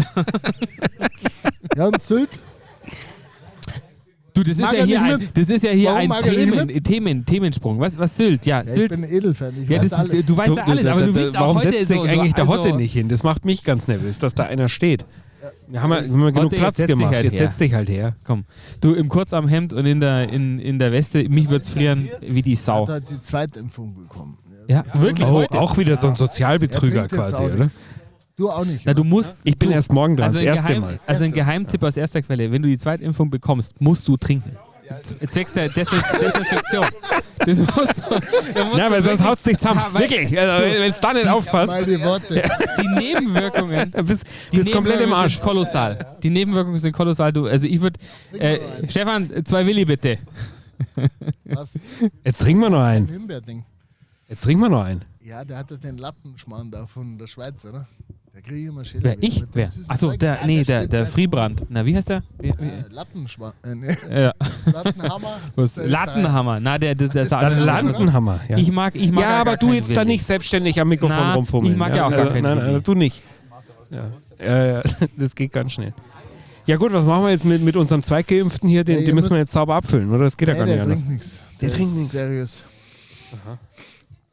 ja und Sylt? Du, das ist Mag ja er hier nicht ein, mit? das ist ja hier Warum ein mag er nicht Themen, mit? Themen, Themensprung. Was, was Sylt? Ja, Ja, ich Sylt. bin Edelfan, ich Ja, weiß das alles. ist, du weißt ja alles, aber du da- willst auch warum heute setzt sich so, eigentlich so, der also, Hotte nicht hin? Das macht mich ganz nervös, dass da einer steht. Wir haben ja wir haben ja genug Hotte, jetzt Platz setz dich gemacht. halt Jetzt her. setz dich halt her. Komm, du im Kurzarmhemd und in der, in, in der Weste, mich wird's frieren wie die Sau. Hat halt die Zweitimpfung bekommen. Ja, wirklich Oh, heute. auch wieder so ein Sozialbetrüger Er trinkt jetzt quasi, auch oder? nichts. Du auch nicht. Na, du oder? musst. Ich bin du, erst morgen dran, also das ein, erste Geheim, Mal. also ein Erste. Geheimtipp aus erster Quelle: Wenn du die Zweitimpfung bekommst, musst du trinken. Z- Zwecks der Desin Desinfektion. Das musst du, da musst Ja, du weil sonst wirklich- haut's dich zusammen. Ja, weil Wirklich. Also, wenn es da nicht Mal aufpasst, die Worte. Die Nebenwirkungen. dann bist Die du komplett im Nebenwirkungen Arsch. sind kolossal. Die Nebenwirkungen sind kolossal. Du, also ich würde. Äh, Stefan, zwei Willi bitte. Was? Jetzt trinken wir noch Ein einen. Himbeerding. Jetzt trinken wir noch einen. Ja, der hatte den Lappenschmarrn da von der Schweiz, oder? Der kriege ich immer Schädel. Wer? Ich? Wer? Achso, der, nee, der, der Friebrand. Na, wie heißt der? Wie, wie? Äh, Lattenschmarrn. Äh, nee. Ja. Lattenhammer. Was? Der ist Lattenhammer. Na, der, das, der ist sah der Dann anders Land- aus. Landenhammer. Ja, Ich mag, ich mag ja gar aber du keinen jetzt da Willi. nicht selbstständig am Mikrofon Na, rumfummeln. ich mag ja auch gar also, keinen Nein, Willi. nein, du nicht. Ja. Ja, ja, das geht ganz schnell. Ja gut, was machen wir jetzt mit, mit unserem Zweitgeimpften hier? Den, Ja, ihr den müssen wir müsst- jetzt sauber abfüllen, oder? Das geht ja Nee, gar nicht der anders. trinkt nichts. Der trinkt ist nichts. Seriös.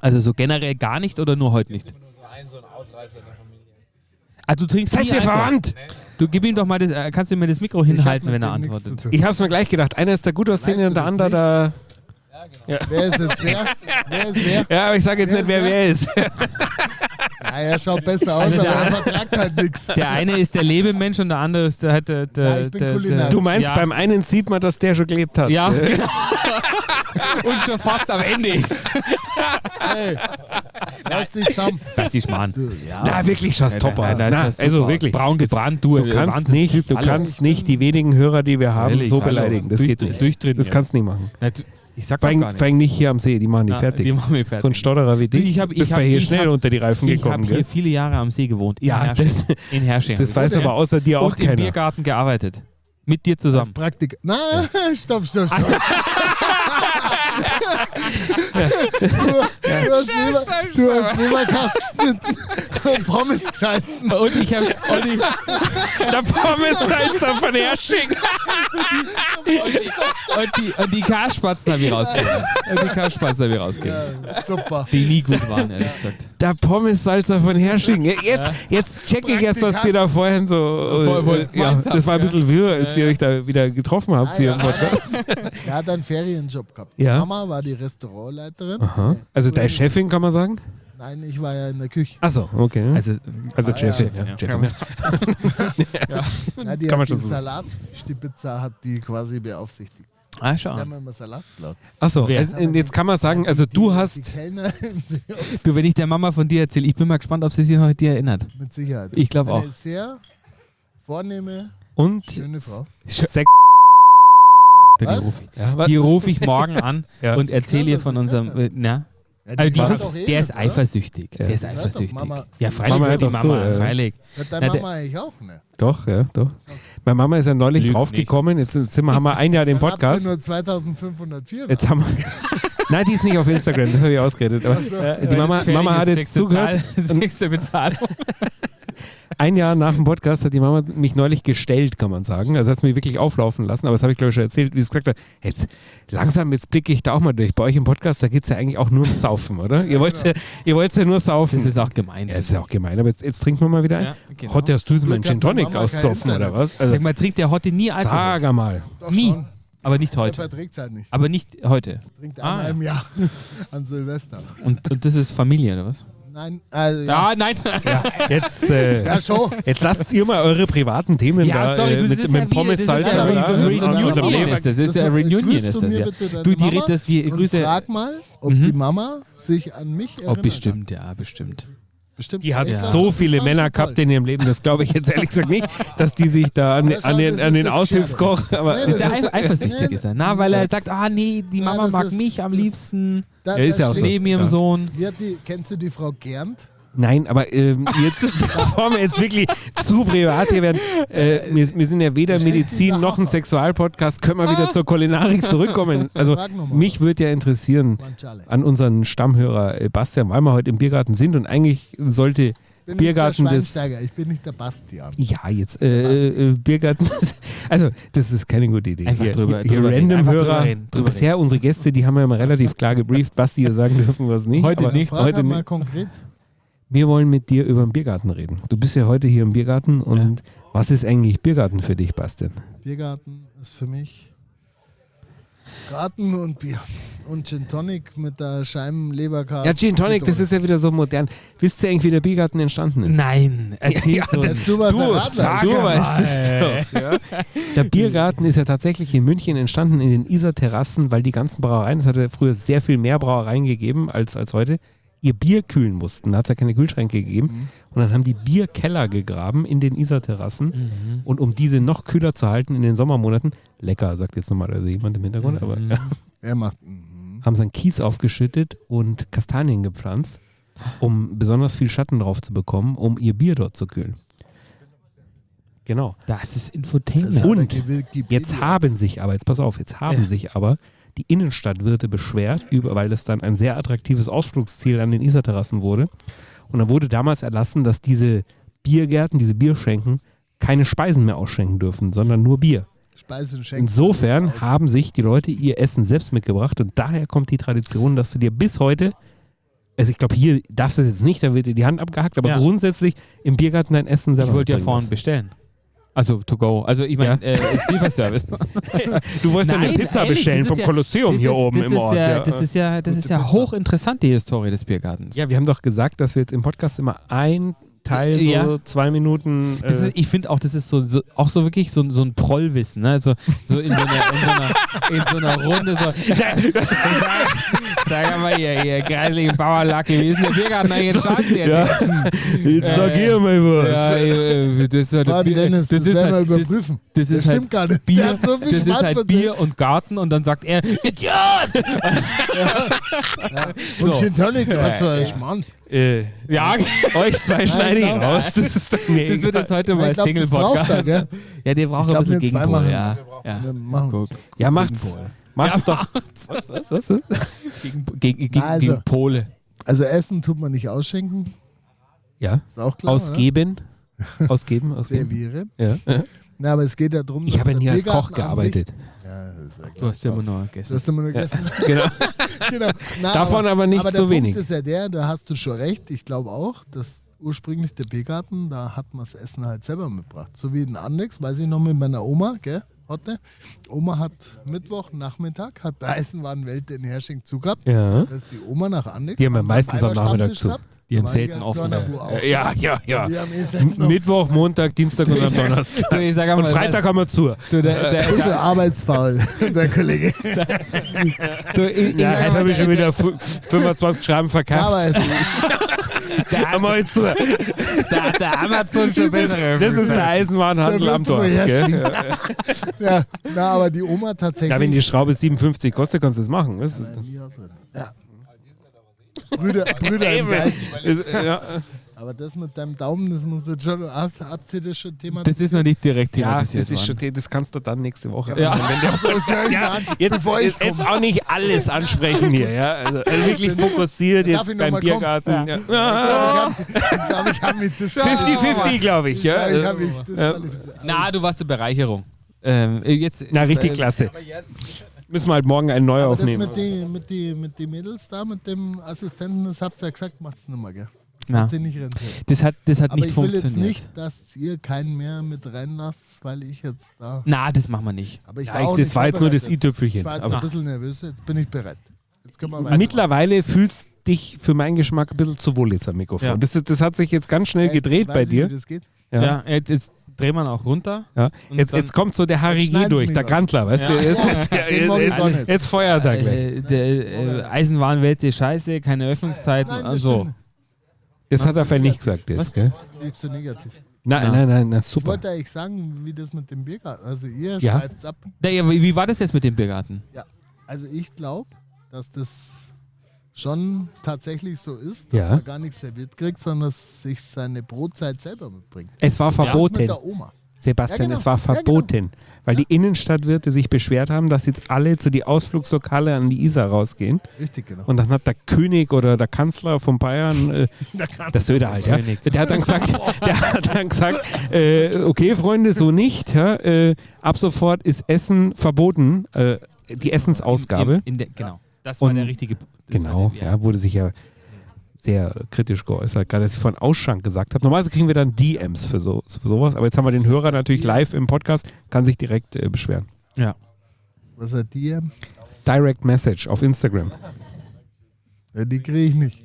Also so generell gar nicht oder nur heute nicht? Nur so ein, so ein Ausreißer in der Familie. Ah, du trinkst Seid nie ihr Alkohol? verwandt? Du gib ihm doch mal das, äh, kannst du mir das Mikro hinhalten, mit wenn er dem nichts antwortet? zu tun. Ich hab's mir gleich gedacht. Einer ist der gut aussehende Weißt und du der das andere nicht? da. Wer ist jetzt wer? Wer ist wer? Ja, aber ich sage jetzt Wer nicht, wer ist wer ist. Ja, er schaut besser aus, Also aber der- er vertragt halt nichts. Der eine ist der Lebemensch und der andere ist der, der, der, Ja, ich bin der, Kulinar. Du meinst, ja. beim einen sieht man, dass der schon gelebt hat. Ja, genau. Und schon fast am Ende ist. Hey, lass dich zusammen. Das ist Mann. Du, ja. Na, wirklich schaust top aus. das Na, ist also super. wirklich. Braun gebrannt, du, Du kannst nicht, du Hallo. kannst nicht die wenigen Hörer, die wir haben, Ehrlich, so hallo. beleidigen. Das Durch- geht nicht. durchdrehen, Das ja. kannst du nicht machen. Na, du- Ich sag Vor doch allem, gar vor allem nichts. nicht hier am See, die machen die Ja, fertig. die machen wir fertig. So ein Stotterer wie dich, Ich hab- bist ich hab- bei hier ich schnell hab- unter die Reifen Ich gekommen. habe hier Gell? viele Jahre am See gewohnt. In Ja, Hersching. das, In Hersching. das weiß Ja. aber außer dir auch Und im keiner. Biergarten gearbeitet. Mit dir Als zusammen. Praktiker. Nein, stopp, stopp, stopp. du, du hast lieber, du hast Leberkass geschnitten und Pommes gesalzen. Und ich habe und ich, Der Pommes-Salzer von Hersching. und die, und die Karspatzen habe ich rausgegeben. Und die Karspatzen habe ich rausgegeben. Ja, super. Die nie gut waren, ehrlich gesagt. Der Pommes-Salzer von Hersching. Jetzt, jetzt check ich erst, was ihr da vorhin so. Voll- voll äh, ja, gemeint das war ein habt, bisschen wirr, als ihr euch da wieder getroffen habt Ah, hier ja. im Podcast. Er hat einen Ferienjob gehabt. Ja. Mama war die Restaurantleiterin. Aha. Also deine Chefin, kann man sagen? Nein, ich war ja in der Küche. Achso, okay. Also, Also Ah, Chefin, ja. ja. Ja, Chefin, kann man ja. Nein, die Kann man hat schon die so sagen. Salatstibitzer hat die quasi beaufsichtigt. ah, Die schau. haben immer Salat geklaut. Achso, Wer? also, jetzt kann man sagen, also Die- du Die hast. Kellner im See, Du, wenn ich der Mama von dir erzähle, ich bin mal gespannt, ob sie sich noch an dir erinnert. mit Sicherheit. Ich glaube auch. Eine sehr vornehme, Und schöne Frau. Sex. Die Was? rufe ich, Ja, was? die ruf ich morgen an Ja. und erzähle ihr was von sie unserem. gesagt Äh, na? Ja, Also die hört hat, doch eh der ist nicht, oder? eifersüchtig. Ja. Der ist Die hört doch eifersüchtig. Mama. Ja, freilich Mama hört die hört doch Mama. zu, ja. Freilich. Hört Na, deine der- Mama eigentlich auch nicht. Doch, ja, doch. Meine Mama ist ja neulich Lügt draufgekommen. Jetzt, jetzt sind wir, haben wir ein Jahr den Dann habt Podcast. ihr nur zweitausendfünfhundert Jetzt haben wir. Nein, die ist nicht auf Instagram, das habe ich ausgeredet. Aber so. äh, die Mama, Mama hat jetzt zugehört. Sechste Bezahlung. Ein Jahr nach dem Podcast hat die Mama mich neulich gestellt, kann man sagen. Also hat es mich wirklich auflaufen lassen, aber das habe ich glaube ich schon erzählt, wie es gesagt hat. Jetzt langsam, jetzt blicke ich da auch mal durch. Bei euch im Podcast, da geht es ja eigentlich auch nur ums Saufen, oder? Ihr wollt ja, ihr wollt's ja nur saufen. Das ist auch gemein. ja, ist ja auch gemein, aber jetzt, jetzt trinken wir mal wieder ein. Ja, genau. Heute hast du es mal einen Glück Gin hat meine Tonic Mama kein auszoffen, oder Internet. was? Also, Sag mal, trinkt der heute nie Alkohol? sag mal. Doch Nie. schon. Aber nicht Er heute. verträgt es halt nicht. Aber nicht heute. Trinkt Ah, einmal ja. im Jahr an Silvester. Und, und das ist Familie, oder was? Nein, also ja. Ah, nein. Ja, jetzt, äh, Ja, schon. jetzt lasst ihr mal eure privaten Themen Ja, da sorry, äh, du, das mit, ist mit ja dem wie- Pommes das ist Salsa ja wie da so- und- so und- eine und- Reunion und- ist das. Das ist ja Das- Reunion grüßt ist du das mir ja. bitte deine Du, die Mama redest die und Grüße. frag mal, ob Mhm. die Mama sich an mich erinnert. Oh, bestimmt, ja, bestimmt. Bestimmt. Die hat Ja. so viele Das Männer fand sie gehabt toll. in ihrem Leben, das glaube ich jetzt ehrlich gesagt nicht, dass die sich da an, Ja, schau, an den, das an ist den das Aushilfskoch, aber Nee, Ist das der ist- eif- eifersüchtig Nee, ist er? Na, weil er nee. sagt, ah nee, die Nein, Mama das mag ist- mich am das- liebsten. Da, Ja, ist da ja auch so. schlägt- Neben ihrem Ja. Sohn. Wie hat die, kennst du die Frau Gernt? nein, aber ähm, jetzt, bevor wir jetzt wirklich zu privat hier werden, äh, wir, wir sind ja weder Medizin noch ein Sexualpodcast, können wir wieder zur Kulinarik zurückkommen. Also Frag noch mal. mich würde ja interessieren, Guanciale. an unseren Stammhörer äh, Bastian, weil wir heute im Biergarten sind und eigentlich sollte bin Biergarten nicht der des- Schweinsteiger, ich bin nicht der Bastian. ja, jetzt äh, äh, Biergarten, also das ist keine gute Idee. Einfach hier, drüber- hier drüber reden, random einfach drüber Hörer, reden, drüber bisher unsere Gäste, die haben ja immer relativ klar gebrieft, was die hier sagen dürfen, was nicht. Heute aber nicht, Frag heute halt mal nicht. konkret. Wir wollen mit dir über den Biergarten reden. Du bist ja heute hier im Biergarten und was ist eigentlich Biergarten für dich, Bastian? Biergarten ist für mich Garten und Bier. Und Gin Tonic mit der Scheibenleberkarte. Ja, Gin Tonic, das ist ja wieder so modern. Wisst ihr eigentlich, wie der Biergarten entstanden ist? Nein, erzähl Ja, so das- nicht. Du warst Du, der Radler. sag du mal. weißt es doch. Ja. Der Biergarten ist ja tatsächlich in München entstanden, in den Isar-Terrassen, weil die ganzen Brauereien, es hat ja früher sehr viel mehr Brauereien gegeben als, als heute, ihr Bier kühlen mussten. Da hat es ja keine Kühlschränke gegeben. Und dann haben die Bierkeller gegraben in den Isar-Terrassen. Mhm. Und um diese noch kühler zu halten in den Sommermonaten, lecker, sagt jetzt normalerweise jemand im Hintergrund, aber ja, Er macht. Mhm. haben sie einen Kies aufgeschüttet und Kastanien gepflanzt, um besonders viel Schatten drauf zu bekommen, um ihr Bier dort zu kühlen. Genau. Das ist Das Infotainment. hat Und er gewillt, gibt Jetzt Video. haben sich aber, jetzt pass auf, jetzt haben Ja. sich aber die Innenstadtwirte beschwert, über, weil das dann ein sehr attraktives Ausflugsziel an den Isarterrassen wurde. Und dann wurde damals erlassen, dass diese Biergärten, diese Bierschenken, keine Speisen mehr ausschenken dürfen, sondern nur Bier. Speisen und Schenken. Insofern Aus. haben sich die Leute ihr Essen selbst mitgebracht und daher kommt die Tradition, dass du dir bis heute Also ich glaube, hier darfst du es jetzt nicht, da wird dir die Hand abgehackt, aber Ja. grundsätzlich im Biergarten dein Essen selber Ich wollte ja mitbringen vorhin lassen. bestellen. Also to go. Also ich meine, Ja. äh, ist Lieferservice. Du wolltest ja eine Nein, Pizza ehrlich, bestellen das vom ist ja- Kolosseum Das hier ist- oben das im ist Ort. Ja, Ja, das ist ja, das ist ja Pizza. hochinteressant, die Historie des Biergartens. ja, wir haben doch gesagt, dass wir jetzt im Podcast immer ein Teil, so Ja. zwei Minuten. Das Äh, ist, ich finde auch, das ist so, so auch so wirklich so, so ein Prollwissen, ne? So, so, in, so einer, in, so einer, in so einer Runde so. Sag mal hier, ihr kreislichen Bauerlacke, wie ist denn der Biergarten eigentlich entstanden? Ja. Jetzt sag hier mal was. Ja, äh, das ist halt Mann, Bier- Dennis, das, das ist werden wir halt, das, überprüfen. das Das ist halt stimmt gar nicht. Bier, Der hat so viel das ist Schwanz halt erzählt. Bier und Garten und dann sagt er, Idiot! Und So. Gin Tonic, was für Ja, ein ja. Schmarrn. Äh, Ja, euch zwei schneide ich klar. raus. Das ist doch mir das wird egal. jetzt heute Ich mal glaub, das braucht er, Single-Podcast. gell? Ja, der braucht Ich ein glaub, bisschen wir zwei Gegenpol. machen. Ja, ja. Wir machen. Guck, Ja, macht's. Gegenpol. Macht's doch. Was, was, was, was? Gegen, gegen, gegen, Also. gegen Pole. Also Essen tut man nicht ausschenken, Ja. ist auch klar. Ausgeben. Ausgeben, Oder? ausgeben. Servieren. Ja. Na, aber es geht ja darum, Ich habe ja nie als Koch Biergarten an gearbeitet. Sich, ja, das ist ja klar. Du hast ja immer noch Du gegessen. hast immer nur gegessen. Genau. genau. Na, Davon aber nicht aber so der wenig. Punkt ist ja der, da hast du schon recht. Ich glaube auch, dass ursprünglich der Biergarten, da hat man das Essen halt selber mitgebracht. So wie in Annex, weiß ich noch mit meiner Oma, gell, hatte. Oma hat Mittwoch, Nachmittag, hat der Eisenwarenwelt in Hersching zugehabt. Ja. Da ist die Oma nach Annex. Die haben ja am meistens am Nachmittag Weiberstammtisch zu. gehabt. Die haben Da war ich selten als offen. kleiner Bub auch. Äh, Ja, ja, ja. Die haben eh selten noch Mittwoch, Montag, Dienstag und am Donnerstag. Du, ich sag Und einmal, Freitag haben wir zu. Du, der, der, ein bisschen der, arbeitsfaul, der Kollege. du, ich, Ja, ich heute habe ich schon wieder fu- fünfundzwanzig Schreiben Ja, verkauft. aber es, Haben wir heute zu. da hat der Amazon schon bessere. Das ist der Eisenwarenhandel Der am wird Dorf. vorher Gell? ja, na, aber die Oma tatsächlich. Ja, wenn die Schraube siebenundfünfzig kostet, kannst du das machen. Weißt du? Nie ausreden. Ja. Brüder, Brüder im Geist. Ja. Aber das mit deinem Daumen, das musst du jetzt schon ab, abziehen, das schon Thema. Das ist noch nicht direkt Ja, thematisiert das, ist worden. schon, das kannst du dann nächste Woche. Ja. Also, wenn der, so schnell ja, an, jetzt, bevor ich jetzt, jetzt komme. auch nicht alles ansprechen hier. Ja? Also, also wirklich fokussiert Darf jetzt ich noch beim mal Biergarten. kommen? Ja. Ich glaube, ich, glaub, ich habe mich das fünfzig fünfzig, glaube ich. Ja, ich Ja? habe mich disqualifiziert. Na, du warst eine Bereicherung. Ähm, jetzt, Na, richtig äh, klasse. Müssen wir halt morgen einen neu Aber das aufnehmen. mit den mit die, mit die Mädels da, mit dem Assistenten, das habt ihr ja gesagt, macht's nicht mehr, gell? Na, Hat sie nicht rentiert. das hat, das hat Aber nicht ich will jetzt funktioniert. nicht, dass ihr keinen mehr mit reinlasst, weil ich jetzt da. Na, das machen wir nicht. Aber ich Ja, war ich, auch das nicht war jetzt nur das vorbereitet. i-Tüpfelchen. Ich war jetzt Aber ein bisschen nervös, jetzt bin ich bereit. Jetzt können wir weitermachen. mittlerweile fühlst dich für meinen Geschmack ein bisschen zu wohl jetzt am Mikrofon. Ja. Das, ist, das hat sich jetzt ganz schnell Jetzt gedreht weiß bei ich, dir. Wie das geht. Ja. Ja, jetzt, jetzt drehen wir ihn auch runter. Ja. Und Jetzt, dann- jetzt kommt so der Harry schneiden G durch, Sie der mich Grantler, weißt du? Ja. Jetzt, jetzt, Den jetzt, mag ich jetzt, auch jetzt, nicht. jetzt feuert er gleich. Äh, der äh, Eisenwarenwelt ist scheiße, keine Öffnungszeiten Nein, und das so. stimmt Das hat er vielleicht nicht gesagt jetzt, Was? gell? nicht zu negativ. Nein, Ja. nein, nein, nein, Ich super. wollte eigentlich sagen, wie das mit dem Biergarten. Also ihr Ja. schreibt ab. Ja, ja, wie wie war das jetzt mit dem Biergarten? Also ich glaube, dass das schon tatsächlich so ist, dass Ja. man gar nichts serviert kriegt, sondern dass sich seine Brotzeit selber mitbringt. Es war Das mit verboten, der Oma. Sebastian, Ja, genau. es war Ja, genau. verboten. Weil die Innenstadtwirte sich beschwert haben, dass jetzt alle zu die Ausflugslokale an die Isar rausgehen. Richtig, genau. Und dann hat der König oder der Kanzler von Bayern, äh, der Söder halt, ja, König. der hat dann gesagt, der hat dann gesagt, äh, okay Freunde, so nicht. Ja, äh, ab sofort ist Essen verboten, äh, die Essensausgabe. In, in der, genau. Das war Und- der richtige. das Genau, war der, ja, wurde sich ja sehr kritisch geäußert, gerade als ich von Ausschank gesagt habe. Normalerweise kriegen wir dann D Ms für, so, für sowas, aber jetzt haben wir den Hörer natürlich live im Podcast, kann sich direkt äh, beschweren. Was hat die? Ja, Direct Message auf Instagram. die kriege ich nicht.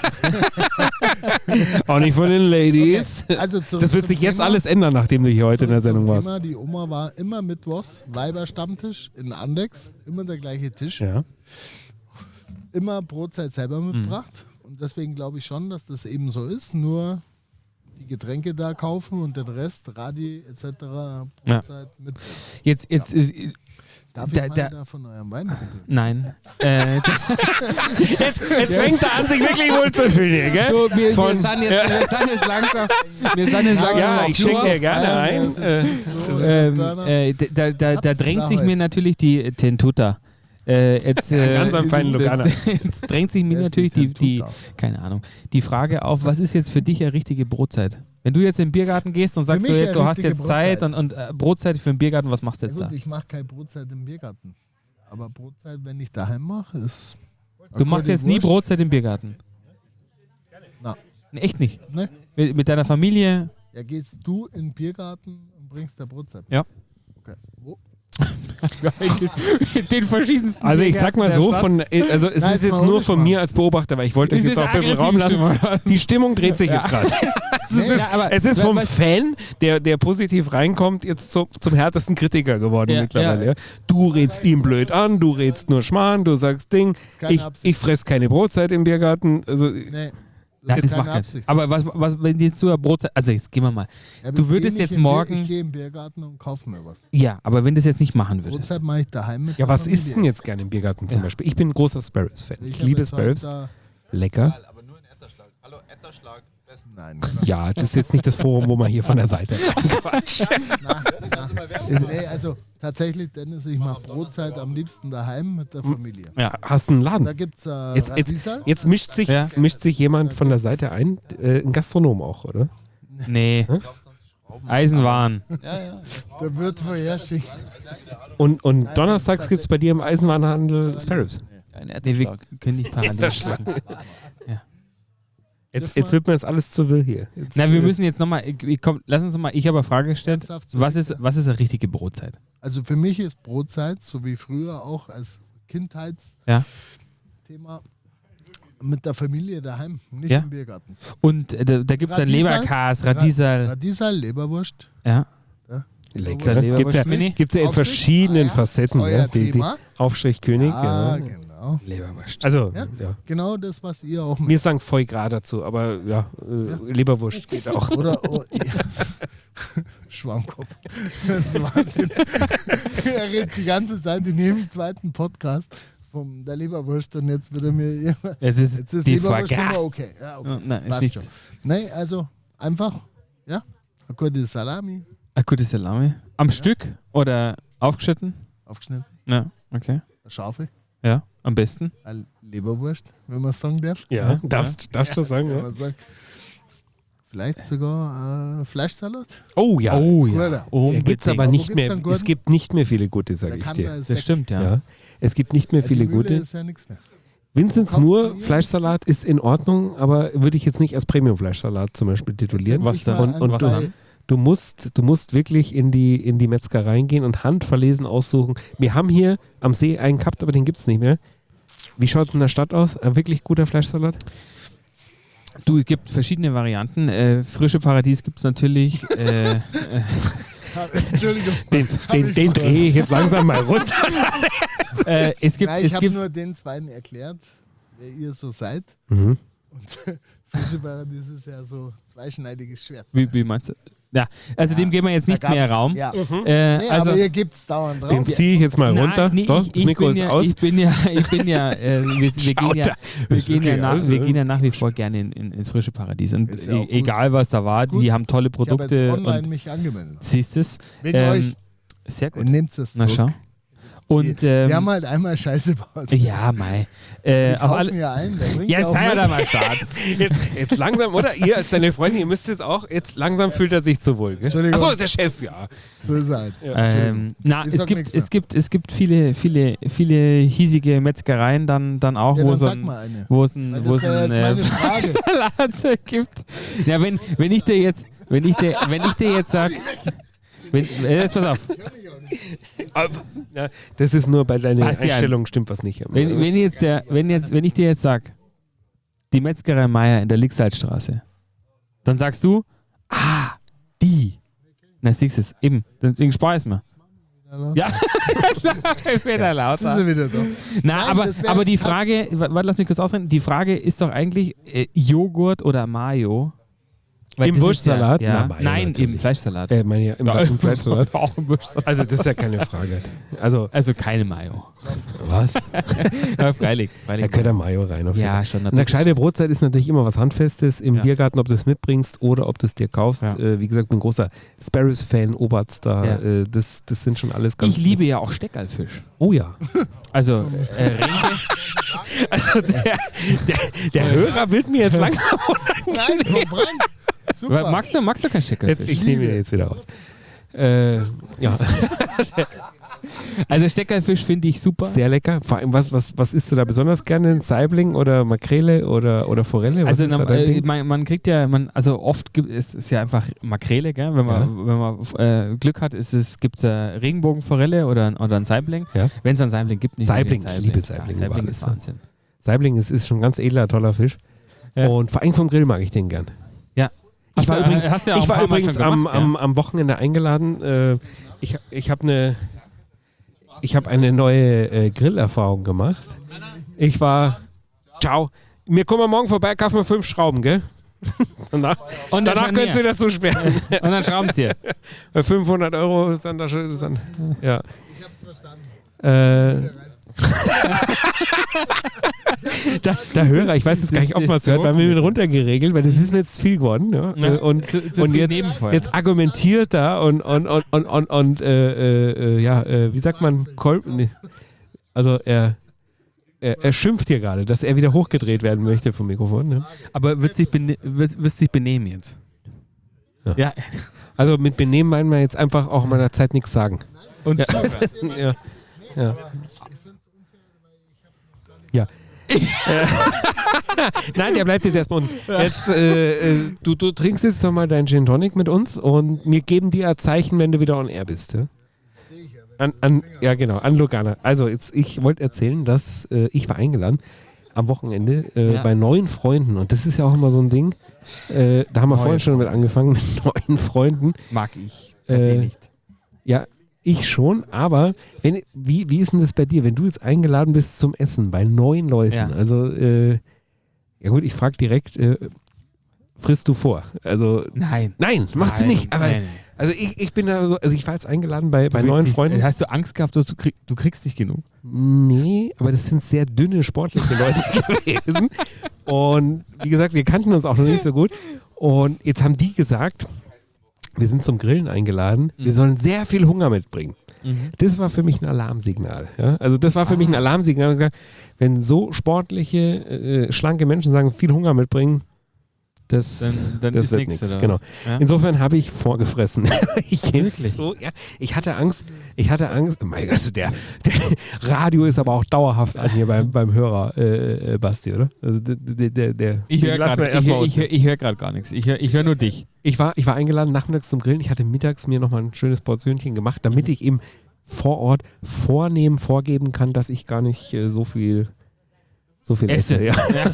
Auch nicht von den Ladies. Also zu, Das wird zum sich jetzt Thema- alles ändern, nachdem du hier heute in der zurück zum Sendung warst. Thema, die Oma war immer mittwochs, Weiberstammtisch in Andex, immer der gleiche Tisch, Ja. immer Brotzeit selber Mhm. mitgebracht. Und deswegen glaube ich schon, dass das eben so ist. Nur die Getränke da kaufen und den Rest, Radi et cetera, Ja. Brotzeit mit. Jetzt, jetzt, äh, Darf Da- ich mal da- da von eurem Wein probieren? nein. Äh, Jetzt, jetzt fängt er an, sich wirklich wohl zu fühlen, gell? du, wir, wir, Von- sind jetzt, wir sind jetzt langsam. Wir sind jetzt langsam Ja, auf ich schenke Tour. dir gerne Ja, ein. das ist Äh, nicht so, Ähm, Burner. äh, da da, da, da Hab's drängt da sich heute. mir natürlich die Tentuta. Äh, jetzt, äh, Ganz am feinen Lugana. Jetzt drängt sich mir Wer ist natürlich die, die, Tentuta? keine Ahnung, die Frage auf, was ist jetzt für dich eine richtige Brotzeit? Wenn du jetzt in den Biergarten gehst und sagst, mich du, eine jetzt, du hast richtige jetzt Zeit Brotzeit. und, und äh, Brotzeit für den Biergarten, was machst du Ja jetzt gut, da? ich mache keine Brotzeit im Biergarten. Aber Brotzeit, wenn ich daheim mache, ist. Du machst jetzt nie Brotzeit im Biergarten. Nee, echt nicht. Ne? Mit, mit deiner Familie. Ja, gehst du in den Biergarten und bringst der Brotzeit? Ja. Okay. Wo? in den verschiedensten. Also ich sag mal so, von, also es Nein, ist jetzt jetzt mal nur von mal. mir als Beobachter, weil ich wollte euch Das jetzt ist auch ein bisschen Raum aggressive lassen. Die Stimmung dreht sich jetzt gerade. Es ist, Ja, aber- es ist vom was- Fan, der, der positiv reinkommt, jetzt zum, zum härtesten Kritiker geworden Ja, mittlerweile. ja. Ja. Du redst ihn blöd an, du redst nur Schmarrn, du sagst Ding, ist keine ich, Absicht. ich fress keine Brotzeit im Biergarten. Also, Nee. Ja, Das das ist macht keine keinen Absicht. Aber was, was, wenn jetzt so ein Brotzeit. Also jetzt gehen wir mal. Ja, aber Du ich würdest geh nicht jetzt in den Bier- morgen- Ich gehe im Biergarten und kaufe mir was. Ja, aber wenn du das jetzt nicht machen würdest. Brotzeit mache ich daheim mit ja, der was Familie. isst denn jetzt gerne im Biergarten zum Ja. Beispiel? Ich bin ein großer Sparrows-Fan. Ich hab liebe jetzt halt Sparrows. da- Lecker. Aber nur in Etterschlag. Hallo, Etterschlag. Besten. Nein. Ja, das ist jetzt nicht das Forum, wo man hier von der Seite. Na, na. Nee, also tatsächlich, Dennis, ich mache Brotzeit am liebsten daheim mit der Familie. Ja, hast du einen Laden? Da gibt es äh, Jetzt, jetzt, Radieserl. jetzt mischt, sich, Ja. mischt sich jemand von der Seite ein, äh, ein Gastronom auch, oder? Nee. Eisenwaren. Da wird vorher schick. Und, und donnerstags gibt es bei dir im Eisenwarenhandel Sparrows. Ein Nee, wir können nicht parallel schlagen. Jetzt, jetzt wird mir das alles zu wirr hier. Jetzt, Na, wir äh, müssen jetzt nochmal, komm, lass uns mal, ich habe eine Frage gestellt. Ernsthaft so Was bitte? ist, was ist eine richtige Brotzeit? Also für mich ist Brotzeit, so wie früher auch als Kindheitsthema, Ja. mit der Familie daheim, nicht Ja. im Biergarten. Und äh, da, da gibt es ein Radieserl? Leberkas, Radieserl. Radieserl, Leberwurst. Ja. Lecker. Der Gibt es ja, Leberwurst-Mini? gibt's ja in Aufstrich? verschiedenen Ah ja. Facetten. Euer Ja, die, die Thema. Aufstrichkönig. Ah, Ja. genau. Leberwurst. Also, Ja. ja. Genau das, was ihr auch Wir sagen Foie Gras dazu, aber ja, äh, Ja. Leberwurst geht auch. Oder oh, ja. Schwammkopf. Das ist Wahnsinn. Er redet die ganze Zeit in jedem zweiten Podcast von der Leberwurst und jetzt wird er mir immer. Jetzt ist, Jetzt ist die Foie Leberwurst Gras. immer okay. Ja, okay. Oh, nein, ist Passt nicht. schon. Nein, also einfach, ja, eine gute Salami Eine gute Salami. Am Stück oder aufgeschnitten? aufgeschnitten, Ja, okay. eine Schafe, Ja, am besten. eine Leberwurst, wenn man sagen darf. Ja, Ja. darfst, darfst du sagen, Wenn ja. man sagt. Vielleicht sogar äh, Fleischsalat. Oh ja. Oh Guter. ja. ja gibt es aber Aber wo nicht gibt's mehr. einen guten? Es gibt nicht mehr viele gute, Der sage ich kann dir. da ist Das weg. stimmt, ja. Ja. Es gibt nicht mehr Ja, viele die Mühle gute. ist ja nichts mehr. Vincents Kaufst du Moore hier? Fleischsalat ist in Ordnung, aber würde ich jetzt nicht als Premium-Fleischsalat zum Beispiel titulieren. Was da? Und, und du, du, musst, du musst wirklich in die, in die Metzgereien gehen und handverlesen aussuchen. Wir haben hier am See einen gehabt, aber den gibt es nicht mehr. Wie schaut es in der Stadt aus? Ein wirklich guter Fleischsalat? Du, es gibt verschiedene Varianten. Äh, frische Paradies gibt es natürlich. äh, äh, Entschuldigung. Den, was hab den, ich den falsch- drehe ich jetzt langsam mal runter. äh, es gibt, Nein, ich es habe gibt nur den beiden erklärt, wer ihr so seid. Mhm. Und frische Paradies ist ja so zweischneidiges Schwert. wie, wie meinst du? Ja, also dem geben wir jetzt nicht Da gab's- mehr Raum. Ja. Äh, Nee, also, aber ihr gebt es dauernd drauf. Den ziehe ich jetzt mal Nein, runter. nee, so, ich, das ich Mikro bin ist ja, aus. Ich bin ja, ich bin ja, äh, wir, wir, Schaut gehen ja, da. wir, Ist gehen ja wirklich nach, aus, wir ne? gehen ja nach wie vor gerne in, in, ins frische Paradies. Und Ist ja auch e gut. egal was da war, Ist gut. die haben tolle Ich habe jetzt Produkte online und mich angemeldet. siehst es. Wegen Ähm, euch. sehr gut. Nehmt es Na zurück. schau. Und wir, ähm, wir haben halt einmal Scheiße gebaut. ja, mei. Äh, Wir auf kaufen alle, ja ein. Der bringt jetzt ja auch sei er mit. da mal Start. Jetzt, jetzt langsam, oder? Ihr als deine Freundin, ihr müsst jetzt auch, jetzt langsam fühlt er sich zu wohl. Gell? Entschuldigung. Achso, der Chef, ja. So ist er halt. Ähm, na, Ich es sag gibt, nichts mehr. es gibt, es gibt viele, viele, viele hiesige Metzgereien dann, dann auch, Ja, wo dann es sag ein, mal eine. wo es ein, Weil wo das es wäre ein jetzt äh, meine Frage. Salat gibt. Ja, wenn, wenn ich dir jetzt, wenn ich dir, wenn ich dir jetzt sag, wenn, äh, jetzt pass auf, Aber, ja, das ist nur bei deiner Bastian. Einstellung stimmt was nicht. wenn, wenn jetzt der, wenn jetzt, wenn ich dir jetzt sag, die Metzgerei Meier in der Lixaltstraße, dann sagst du, ah, die. Na, siehst du es, eben, deswegen spar ich mir. Ja, wieder Jetzt ist er lauter. wieder da. Na, Nein, aber, das wär- aber die Frage, wa- warte, lass mich kurz ausreden, die Frage ist doch eigentlich äh, Joghurt oder Mayo. Weil Im das ist Wurstsalat? Ja, ja. Na, Mayo Nein, natürlich. im Fleischsalat. äh, meine, ja, im, im Fleischsalat. Auch im Wurstsalat. Also das ist ja keine Frage. Also, Also keine Mayo. was? Ja, freilich. freilich. Da gehört der Mayo rein. Auf jeden Ja, Fall. schon. Und eine gescheite Brotzeit ist natürlich immer was Handfestes im Ja. Biergarten, ob du es mitbringst oder ob du es dir kaufst. Ja. Äh, wie gesagt, bin ein großer Sparrows-Fan, Oberst da. Ja. Äh, das, das sind schon alles ganz... Ich liebe ja auch Steckerlfisch. Oh ja. Also äh, Renke. Also der, der, der Hörer will mir jetzt langsam... Nein, verbrannt. Super. magst, du, magst du kein Jetzt, Steckerlfisch? ich nehme ihn jetzt wieder raus. Äh, ja. Also Steckerfisch finde ich super. Sehr lecker. Vor allem, was, was, was isst du da besonders gerne? Ein Saibling oder Makrele oder, oder Forelle? Was Also ist da na, dein äh, Ding? man, man kriegt ja, man, also oft gibt es ist ja einfach Makrele, gell? Wenn man, Ja. wenn man äh, Glück hat, ist es, gibt es äh, Regenbogenforelle oder, ein- oder ein Saibling. Ja. Wenn es ein Saibling gibt, nicht Saibling, nur den ich liebe Saibling Ja, über Saibling alles, ist ja. Wahnsinn. Saibling ist, ist schon ein ganz edler, toller Fisch. Ja. Und vor allem vom Grill mag ich den gern. Ja. Ich Hast war du- übrigens, hast du ja auch ich ein war paar Mal übrigens schon am, gemacht, am, am Wochenende eingeladen. Äh, ich ich habe eine ich habe eine neue äh, Grillerfahrung gemacht. Ich war, ciao, wir kommen morgen vorbei, kaufen wir fünf Schrauben, gell? danach Und dann danach schon könntest du mehr. wieder zusperren. Und dann schrauben sie. Bei fünfhundert Euro ist dann, das schon- ist dann ja. Ich hab's verstanden. Äh, da, da höre ich, weiß jetzt gar nicht, ob Das man ist es hört, so weil wir gut. mit runtergeregelt, weil das ist mir jetzt viel geworden. Ja? Ja, Äh, und zu- zu und viel jetzt, Nebenfeuer. jetzt argumentiert er und, und, und, und, und, und äh, äh, ja, äh, wie sagt man, Kol nee. Also er, er, er schimpft hier gerade, dass er wieder hochgedreht werden möchte vom Mikrofon. Ne? Aber wird sich, bene wird, wird sich benehmen jetzt? Ja. Ja. Also mit Benehmen meinen wir jetzt einfach auch meiner Zeit nichts sagen. Und Ja. ja. Ja. Ja. Nein, der bleibt jetzt erstmal unten. Jetzt, äh, äh, du, du trinkst jetzt nochmal deinen Gin Tonic mit uns und wir geben dir ein Zeichen, wenn du wieder on air bist. Ja? An, an, ja, genau, an Lugana. Also, jetzt, ich wollte erzählen, dass äh, ich war eingeladen am Wochenende äh, Ja. bei neuen Freunden und das ist ja auch immer so ein Ding. Äh, da haben wir Neue vorhin schon mit angefangen mit neuen Freunden. mag ich per se Äh, nicht. Ja, ich schon, aber wenn, wie, wie ist denn das bei dir, wenn du jetzt eingeladen bist zum Essen bei neuen Leuten? Ja. Also, äh, ja gut, ich frage direkt, äh, frisst du vor? Also, Nein. nein, machst Nein, du nicht. Aber nein, nein. also ich, ich bin da so, also ich war jetzt eingeladen bei, bei Du willst neuen nicht- Freunden. Hast du Angst gehabt, dass du, krieg, du kriegst nicht genug? Nee, aber das sind sehr dünne, sportliche Leute gewesen. Und wie gesagt, wir kannten uns auch noch nicht so gut. Und jetzt haben die gesagt, wir sind zum Grillen eingeladen, wir sollen sehr viel Hunger mitbringen. Mhm. Das war für mich ein Alarmsignal. Ja? Also das war für mich ein Alarmsignal. Ich hab gesagt, wenn so sportliche, äh, schlanke Menschen sagen, viel Hunger mitbringen, das, Dann, dann das ist wird nichts. nichts. oder Genau. was? Ja? Insofern habe ich vorgefressen. ich kenn's Wirklich? so, ja. Ich hatte Angst, ich hatte Angst, oh mein Gott, also der, der Radio ist aber auch dauerhaft an hier beim, beim Hörer, äh, äh, Basti, oder? Also der, der, der, der Ich den höre lassen wir gerade erstmal ich, ich, unten. hör- ich hör grad gar nichts. Ich höre ich hör nur dich. Ich war, ich war eingeladen nachmittags zum Grillen. Ich hatte mittags mir nochmal ein schönes Portionchen gemacht, damit Mhm. ich eben vor Ort vornehmen, vorgeben kann, dass ich gar nicht äh, so viel so viel esse. Esse. Ja.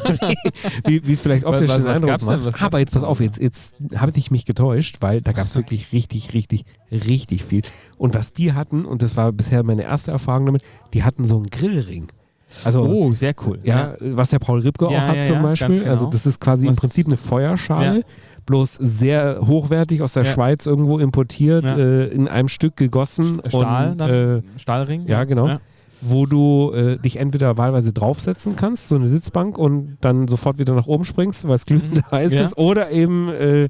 wie wie es vielleicht optisch Was- den was Eindruck gab's denn? macht. Was Aber gab's jetzt pass denn? auf, jetzt, jetzt habe ich mich getäuscht, weil da gab es wirklich richtig, richtig, richtig viel. Und was die hatten, und das war bisher meine erste Erfahrung damit, die hatten so einen Grillring. Also Oh, sehr cool. ja, was der Paul Ripke Ja, auch hat ja, zum ja, Beispiel. ganz genau. Also das ist quasi im Was- Prinzip eine Feuerschale, Ja. bloß sehr hochwertig aus der Ja. Schweiz irgendwo importiert, Ja. äh, in einem Stück gegossen. Stahl, und, dann, äh, Stahlring. ja, genau. wo du äh, dich entweder wahlweise draufsetzen kannst, so eine Sitzbank, und dann sofort wieder nach oben springst, weil es glühend heiß Ja. ist, oder eben äh,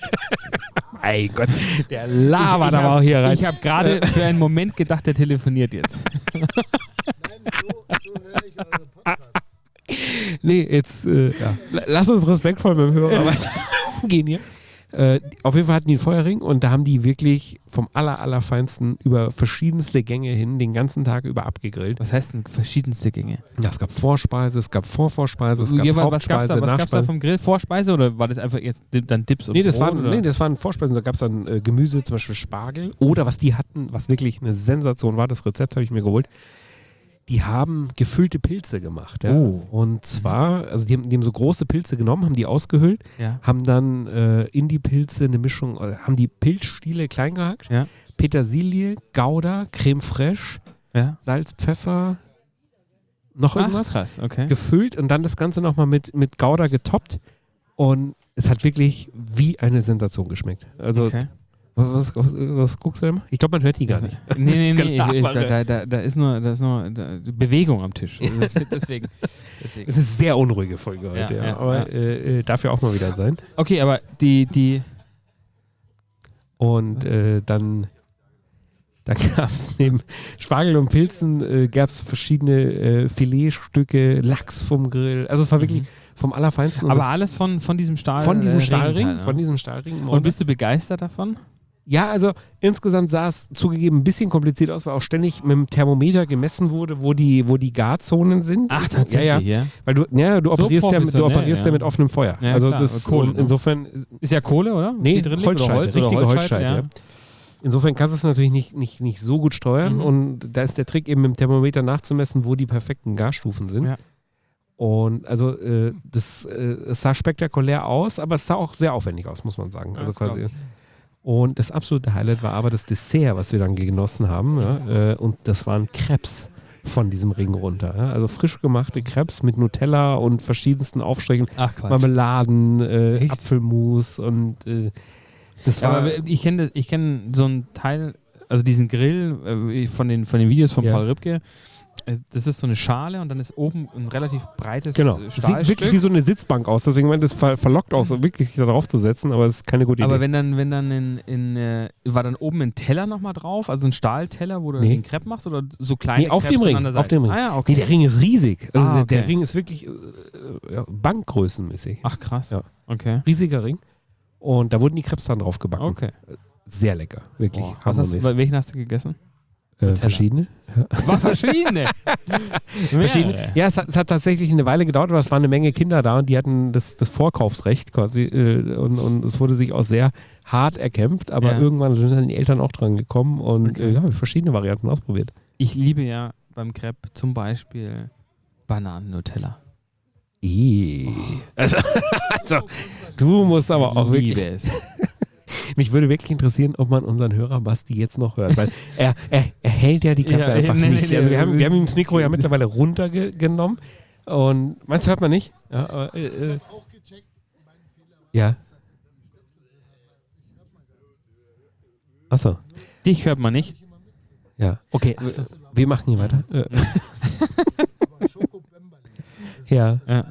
mein Gott, der labert ich aber hab- auch hier rein. Ich habe gerade für einen Moment gedacht, der telefoniert jetzt. Nein, so, so höre ich eure Podcasts. Nee, jetzt äh, ja. La- lass uns respektvoll beim Hörer weitergehen hier. Äh, auf jeden Fall hatten die einen Feuerring und da haben die wirklich vom aller, allerfeinsten über verschiedenste Gänge hin den ganzen Tag über abgegrillt. Was heißt denn verschiedenste Gänge? Ja, es gab Vorspeise, es gab Vorvorspeise, es gab Ja, aber was gab's Hauptspeise, da, was gab's da Nachspeise. vom Grill? Vorspeise oder war das einfach jetzt di- dann Dips und Nee, das Brot, waren, oder? nee, das waren Vorspeisen. Da gab es dann äh, Gemüse, zum Beispiel Spargel. Oder was die hatten, was wirklich eine Sensation war, das Rezept habe ich mir geholt. Die haben gefüllte Pilze gemacht. Ja? Oh. Und zwar, also die haben, die haben so große Pilze genommen, haben die ausgehöhlt, Ja. haben dann äh, in die Pilze eine Mischung, äh, haben die Pilzstiele klein gehackt, Ja. Petersilie, Gouda, Creme fraiche, Ja. Salz, Pfeffer, noch Ach, irgendwas. krass, okay. Gefüllt und dann das Ganze nochmal mit, mit Gouda getoppt. Und es hat wirklich wie eine Sensation geschmeckt. Also, okay. was, was, was, was guckst du da immer? Ich glaube, man hört die gar nicht. Nee, nee, Das nee, ich, ich, Gelabere. da, da, da ist nur, da ist nur da, Bewegung am Tisch. Das, deswegen. deswegen. Es ist eine sehr unruhige Folge heute, Ja, ja, ja, aber ja. Äh, äh, darf ja auch mal wieder sein. Okay, aber die, die, Und äh, dann, dann gab es neben Spargel und Pilzen äh, gab es verschiedene äh, Filetstücke, Lachs vom Grill. Also es war wirklich Mhm. vom Allerfeinsten. Und aber das- alles von, von diesem Stahl. von diesem äh, Stahlring, Ring halt, von oder? diesem Stahlring. Und bist du begeistert davon? Ja, also insgesamt sah es zugegeben ein bisschen kompliziert aus, weil auch ständig mit dem Thermometer gemessen wurde, wo die, wo die Garzonen sind. Ach, tatsächlich, ja. ja. ja. Weil du, ja, du So operierst, ja mit, du operierst ja. ja. mit offenem Feuer. Ja, also klar, das Kohle, und ne? insofern. Ist ja Kohle, oder? Nee, Die drin liegt, Holzscheite, oder Holz, oder richtige Holzscheite, Holzscheite. ja. Ja. Insofern kannst du es natürlich nicht, nicht, nicht so gut steuern Mhm. und da ist der Trick eben mit dem Thermometer nachzumessen, wo die perfekten Garstufen sind. Ja. Und also äh, das äh, es sah spektakulär aus, aber es sah auch sehr aufwendig aus, muss man sagen. Also das glaub quasi. Und das absolute Highlight war aber das Dessert, was wir dann genossen haben. Ja? Äh, und das waren Crepes von diesem Ring runter. Ja? Also frisch gemachte Crepes mit Nutella und verschiedensten Aufstrichen, Ach, Quatsch. Marmeladen, äh, Echt? Apfelmus und äh, das Ja, war. aber ich kenne ich kenn so einen Teil, also diesen Grill äh, von, den, von den Videos von Ja. Paul Ripke. Äh, Das ist so eine Schale und dann ist oben ein relativ breites Genau. äh, Es sieht Stahlstück. wirklich wie so eine Sitzbank aus, deswegen meine ich, das ver verlockt auch so wirklich, sich da drauf zu setzen, aber das ist keine gute Idee. Aber wenn dann, wenn dann in, in äh, war dann oben ein Teller nochmal drauf, also ein Stahlteller, wo du Nee. den Crepe machst oder so kleine nee, auf Crepes dem Ring, an der auf Seite? dem Ring. Ah ja, okay. Nee, der Ring ist riesig. Also Ah, der, der okay. Ring ist wirklich äh, ja, bankgrößenmäßig. Ach krass. Ja. Okay. Riesiger Ring. Und da wurden die Crepes dann drauf gebacken. Okay. Sehr lecker, wirklich. Boah. Was hast, hammermäßig. welchen hast du gegessen? äh, verschiedene? War verschiedene. Verschiedene. Mehrere. Ja, es hat, es hat tatsächlich eine Weile gedauert, aber es waren eine Menge Kinder da und die hatten das, das Vorkaufsrecht quasi äh, und, und es wurde sich auch sehr hart erkämpft, aber Ja. irgendwann sind dann die Eltern auch dran gekommen und Okay. äh, ja, verschiedene Varianten ausprobiert. Ich liebe ja beim Crepe zum Beispiel Bananen-Nutella. Eh. Also, also, du musst aber auch Liebe wirklich. es. Mich würde wirklich interessieren, ob man unseren Hörer Basti jetzt noch hört, weil er, er, er hält ja die Klappe Ja, einfach nee, nee, nicht. nee, also wir das haben, wir haben ihm das ist- Mikro ja mittlerweile runtergenommen und meinst du, hört man nicht? Ja, aber, äh, äh, ja. Achso, Dich hört man nicht. ja. Okay, wir, wir machen hier weiter. Äh. ja. Ja.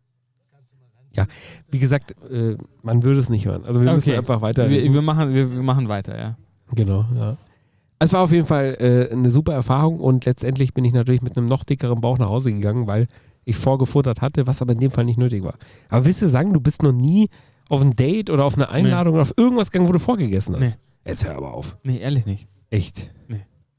Ja, wie gesagt, äh, man würde es nicht hören. Also wir müssen Okay. einfach weiter. Wir, wir, machen, wir, wir machen weiter, ja. Genau, ja. Es war auf jeden Fall äh, eine super Erfahrung und letztendlich bin ich natürlich mit einem noch dickeren Bauch nach Hause gegangen, weil ich vorgefuttert hatte, was aber in dem Fall nicht nötig war. Aber willst du sagen, du bist noch nie auf ein Date oder auf eine Einladung oder auf irgendwas gegangen, wo du vorgegessen hast? Jetzt hör aber auf. Nee, ehrlich nicht. Echt? Nee.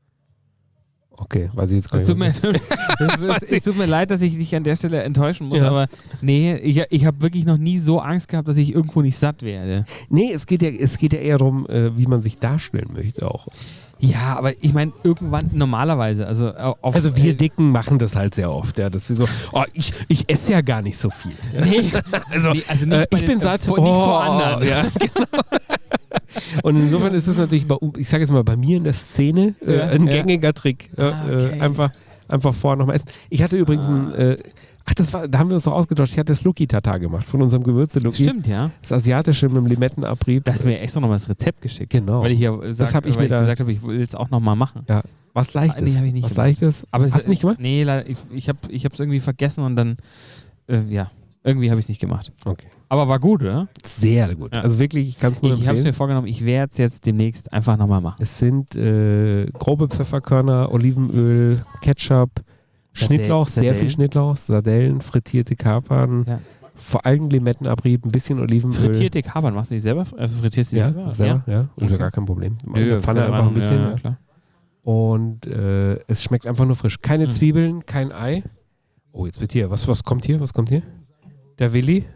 Okay, weiß ich jetzt gar Es nicht. tut, mir, was es, ist, es tut mir leid, dass ich dich an der Stelle enttäuschen muss, Ja. aber nee, ich, ich habe wirklich noch nie so Angst gehabt, dass ich irgendwo nicht satt werde. Nee, es geht ja, es geht ja eher darum, äh, wie man sich darstellen möchte auch. Ja, aber ich meine, irgendwann normalerweise, also auf, Also wir äh, Dicken machen das halt sehr oft, ja, dass wir so, oh, ich, ich esse ja gar nicht so viel. Nee, Also, nee, also nicht äh, bei ich den- bin satt, vor, nicht vor anderen. Ja, genau. Und insofern ist es natürlich, bei, ich sage jetzt mal, bei mir in der Szene äh, Ja, ein ja. gängiger Trick. Äh, Ah, okay. äh, einfach, einfach vorher nochmal essen. Ich hatte übrigens ein, äh, ach, das war, da haben wir uns doch ausgetauscht, ich hatte das Lucky-Tatar gemacht, von unserem Gewürze-Lucky. Stimmt, ja. Das asiatische mit dem Limettenabrieb. Da hast du mir extra nochmal das Rezept geschickt. Genau. Weil ich ja sag, hab ich weil mir ich da- gesagt habe, ich will es auch nochmal machen. Ja, was Leichtes. Ah, nee, hab ich nicht was gemacht. Leichtes. Aber es Hast du nicht gemacht? Nee, leider, ich, ich habe es ich irgendwie vergessen und dann, äh, ja, irgendwie habe ich es nicht gemacht. Okay. Aber war gut, oder? Sehr gut. Ja. Also wirklich, ich kann es nur Ich habe es empfehlen. mir vorgenommen, ich werde es jetzt demnächst einfach nochmal machen. Es sind äh, grobe Pfefferkörner, Olivenöl, Ketchup, Sardell- Schnittlauch, sehr Sardellen. viel Schnittlauch, Sardellen, frittierte Kapern, Ja. vor allem Limettenabrieb, ein bisschen Olivenöl. Frittierte Kapern, machst du die selber? Äh, frittierst du die Ja, selber? selber, ja. Ist ja Okay. gar kein Problem. Ja, In der Pfanne Pfanne einfach ein bisschen. Ja, Ja. klar. Und äh, es schmeckt einfach nur frisch. Keine Mhm. Zwiebeln, kein Ei. Oh, jetzt wird hier. Was, was kommt hier? Was kommt hier? Der Willi.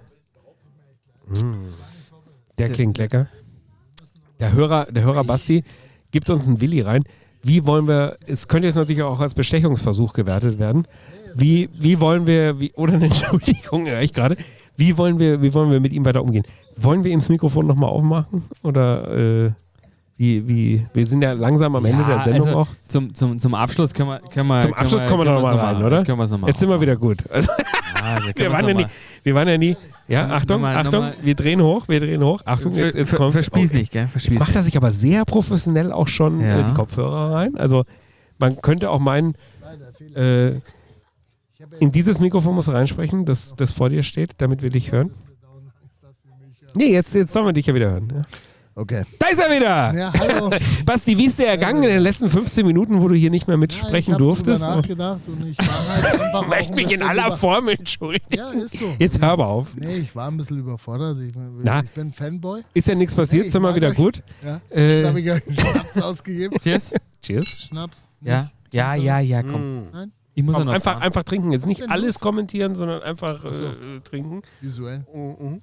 Mm. Der klingt lecker. Der Hörer, der Hörer Basti gibt uns einen Willi rein. Wie wollen wir, es könnte jetzt natürlich auch als Bestechungsversuch gewertet werden. Wie, wie wollen wir, wie, oder eine Entschuldigung, ja, ich gerade. Wie wollen wir, wie wollen wir mit ihm weiter umgehen? Wollen wir ihm das Mikrofon nochmal aufmachen? Oder äh, wie, wie, wir sind ja langsam am Ende Ja, der Sendung also auch. Zum, zum, zum Abschluss können wir. Können wir Zum Abschluss können kommen wir können noch mal wir's rein, noch oder? Können wir's noch mal Jetzt sind wir wieder gut. Also, Ja, also können wir, wir's waren noch ja nie, mal- wir waren ja nie. Ja, Noch Achtung, mal- noch Achtung, mal- wir drehen hoch, wir drehen hoch. Achtung, jetzt, jetzt kommt's. Verspieß Okay. nicht, gell? Verspieß Jetzt macht er sich aber sehr professionell auch schon Ja. äh, die Kopfhörer rein. Also man könnte auch meinen, äh, in dieses Mikrofon musst du reinsprechen, das, das vor dir steht, damit wir dich hören. Nee, jetzt, jetzt sollen wir dich ja wieder hören. Ja. Okay. Da ist er wieder! Ja, hallo. Basti, wie ist der ergangen in den letzten fünfzehn Minuten, wo du hier nicht mehr Ja, mitsprechen ich hab durftest? drüber nachgedacht und ich war halt einfach Ich auch möchte ein mich in bisschen aller über- Form entschuldigen. Ja, ist so. Jetzt hör aber auf. Nee, ich war ein bisschen überfordert. Ich, Na? ich bin Fanboy. Ist ja nichts passiert, Hey, ich sind wir mag wieder euch. gut. Ja. Äh, Jetzt habe ich euch einen Schnaps ausgegeben. Cheers. Cheers. Schnaps. Ja, ja, ja, ja, komm. Mm. Nein, Ich muss ja Komm, noch einfach, fahren. einfach trinken. Jetzt nicht denn alles kommentieren, sondern einfach Ach so. äh, trinken. visuell. Mhm.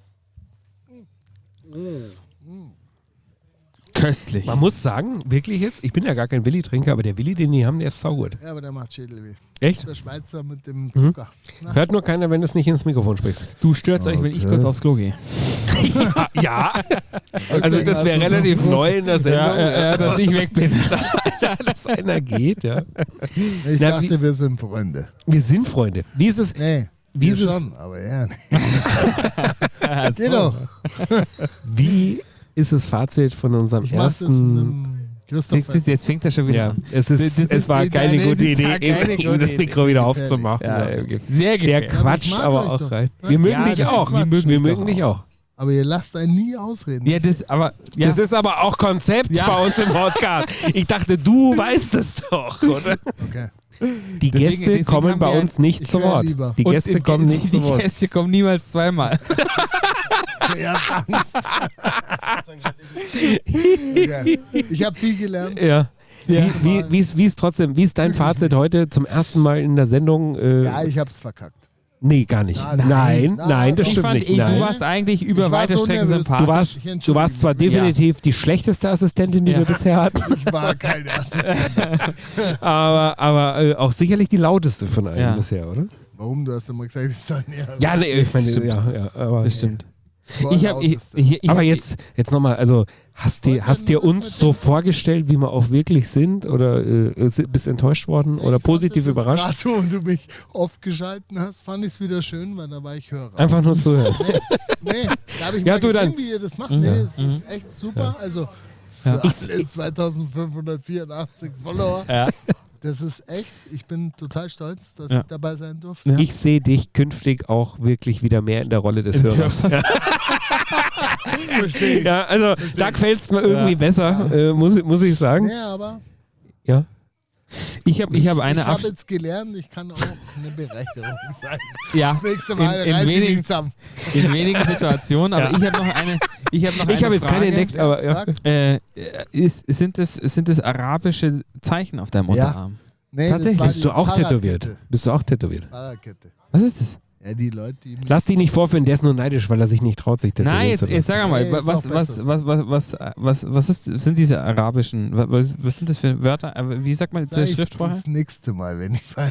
Köstlich. Man muss sagen, wirklich jetzt, ich bin ja gar kein Willi-Trinker, aber der Willi, den die haben, der ist saugut. Ja, aber der macht Schädelweh. Echt? Der Schweizer mit dem Mhm. Zucker. Na, Hört nur keiner, wenn du es nicht ins Mikrofon sprichst. Du störst euch, wenn ich Okay. kurz aufs Klo gehe. ja, ja. Also deswegen das hast wäre du so relativ groß- neu in der Sendung, ja, dass ich weg bin. dass, einer, dass einer geht. Ja. Ich Na, dachte, wie- wir sind Freunde. Wir sind Freunde. Wie ist es? Nee, Wie wir ist es? schon, aber ja. Nee. Also, Geh doch. Wie ist das Fazit von unserem Ich mach das mit ersten... dem Christoph. Jetzt, ist- jetzt fängt er schon wieder Ja, an. es, ist, Das ist- es war das- keine das gute ist Idee, ja keine ihm gute das Idee. Mikro wieder Gefährlich. aufzumachen. Ja, Ja. okay. Sehr Der gefährlich. aber ich quatscht mag aber euch auch doch. rein. Ja, Wir mögen ja, dich das auch. Wir quatschen mögen, wir doch mögen auch. dich auch. Aber ihr lasst einen nie ausreden. Ja, das, aber, ja. Das ist aber auch Konzept Ja. bei uns im Podcast. Ich dachte, du weißt es doch, oder? Okay. Die Deswegen- Gäste deswegen kommen haben bei wir- uns nicht ich zu wär Wort. lieber. Die Und Gäste die- kommen nicht die, zu Wort. Die Gäste kommen niemals zweimal. Ja, Angst. Okay. Ich habe viel gelernt. Ja. Wie, wie, wie, ist, wie ist trotzdem, wie ist dein Fazit heute zum ersten Mal in der Sendung? Äh, Ja, ich hab's verkackt. nee, gar nicht. Nein, Nein, nein, nein, das ich Ich stimmt fand, nicht. ey, Nein. du warst eigentlich über Ich war weite so Strecken nervös. sympathisch. Du warst, Ich entschuldige du warst zwar mich. definitiv die schlechteste Assistentin, die Ja. wir bisher hatten, Ich war kein Assistent. aber, aber äh, auch sicherlich die lauteste von allen Ja. bisher, oder? Warum? Du hast immer gesagt, ich soll näher. Ja, nee, ich meine, Stimmt. ja, ja, aber, Das stimmt. Vor Ich hab, ich, lauteste. ich, ich aber hab, jetzt, jetzt nochmal, also hast, die, Wollt ihr hast dir noch was uns mit so dem- vorgestellt, wie wir auch wirklich sind oder äh, si- bist enttäuscht worden oder positiv überrascht? Gerade, und du mich oft geschalten hast, fand ich es wieder schön, weil da war ich Hörer. Einfach nur zuhören. Nee, nee, da habe ich Ja, mal du gesehen, dann- wie ihr das macht. Nee, es ist echt super. Also für Ja. alle zweitausendfünfhundertvierundachtzig Follower. Ja. Das ist echt, ich bin total stolz, dass Ja. ich dabei sein durfte. Ja. Ich sehe dich künftig auch wirklich wieder mehr in der Rolle des Hörers. Verstehe ich. Ja, also da gefällt es mir irgendwie Ja. besser, äh, muss, ich- muss ich sagen. Nee, aber Ja. ich habe ich hab eine ich habe Absch jetzt gelernt, ich kann auch eine Bereicherung sein. ja, Das nächste Mal in, in, reiß ich mich wenigen, zusammen. in wenigen Situationen, aber Ja. ich habe noch eine. Ich habe noch Ich eine habe jetzt keine Frage. entdeckt, aber ja. Frag. Äh, ist, sind, das, sind das arabische Zeichen auf deinem Ja. Unterarm? Nee, Tatsächlich. das war Bist du die auch Fahrradkette. tätowiert? Bist du auch tätowiert? Fahrradkette. Was ist das? Ja, die Leute, die mich Lass dich nicht vorführen, der ist nur neidisch, weil er sich nicht traut, sich tätowieren Nein, jetzt, zu jetzt lassen. sag mal, Nee, wa- ist was, auch was, besser was, was, was, was, was ist, sind diese arabischen, wa- was, was sind das für Wörter? Äh, Wie sagt man sag zur ich Schriftsprache? das nächste Mal, wenn ich weiß.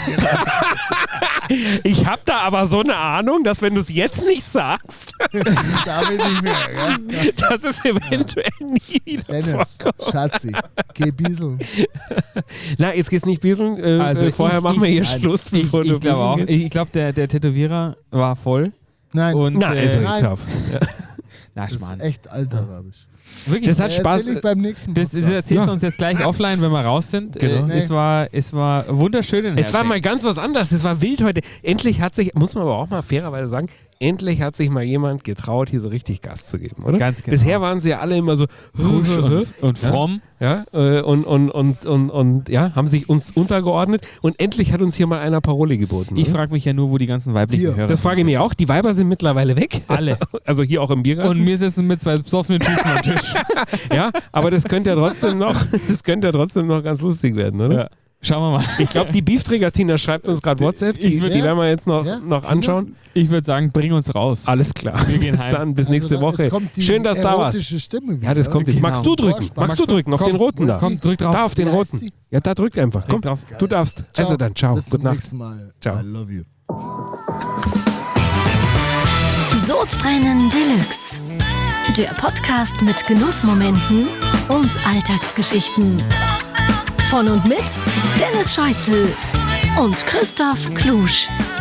Ich habe da aber so eine Ahnung, dass wenn du es jetzt nicht sagst, Da bin ich mehr. Ja? dass es eventuell nie wieder Dennis, vorkommt. Schatzi, geh bieseln. Na, jetzt geht's nicht bieseln. Äh, Also äh, vorher ich- machen wir ich- hier nein, Schluss, Ich, bevor du ich glaube auch. bieseln gehst. Ich glaube, der, der Tätowierer war voll. Nein, Und, Na, äh, also jetzt nein. hör auf. Na, das ist Schmarrn. echt altarabisch. Wirklich. Das hat Ja, Spaß. erzähl ich beim nächsten Das, das Podcast. erzählst du Ja. uns jetzt gleich offline, wenn wir raus sind. Genau. Äh, es, Nee. war, es war wunderschön in Es war Hersching. mal ganz was anderes. Es war wild heute. Endlich hat sich, muss man aber auch mal fairerweise sagen, endlich hat sich mal jemand getraut, hier so richtig Gas zu geben, oder? Ganz genau. Bisher waren sie ja alle immer so Kusch und, und Ja. fromm. ja, äh, und, und, und, und, und ja, haben sich uns untergeordnet und endlich hat uns hier mal einer Parole geboten. Ich oder? frage mich ja nur, wo die ganzen weiblichen Hier. Hörer Das frage ich mich auch. Die Weiber sind mittlerweile weg. Alle. Also hier auch im Biergarten. Und wir sitzen mit zwei besoffenen Typen am Tisch. ja, aber das könnte ja trotzdem noch, das könnte ja trotzdem noch ganz lustig werden, oder? Ja. Schauen wir mal. Ich glaube, die Beefträger Tina schreibt uns gerade WhatsApp. Die, Ich würd- die werden wir jetzt noch, Ja, noch Tina? anschauen. Ich würde sagen, bring uns raus. Alles klar. Wir gehen bis heim. dann, bis Also nächste da- Woche. jetzt kommt die Schön, dass du da warst. erotische Stimme wieder. Ja, das kommt jetzt. Genau. Magst du drücken? Vorspann. Magst du drücken? Auf Komm, den roten wo da. ist Komm, drück drauf. Da auf den Wie heißt roten. die? Ja, da drückt einfach. Komm, drauf. du darfst. Also dann, ciao. Bis Gute zum Nacht. nächsten Mal. Ciao. I love you. Sodbrennen Deluxe. Der Podcast mit Genussmomenten und Alltagsgeschichten. Von und mit Dennis Scheuzel und Christoph Klusch.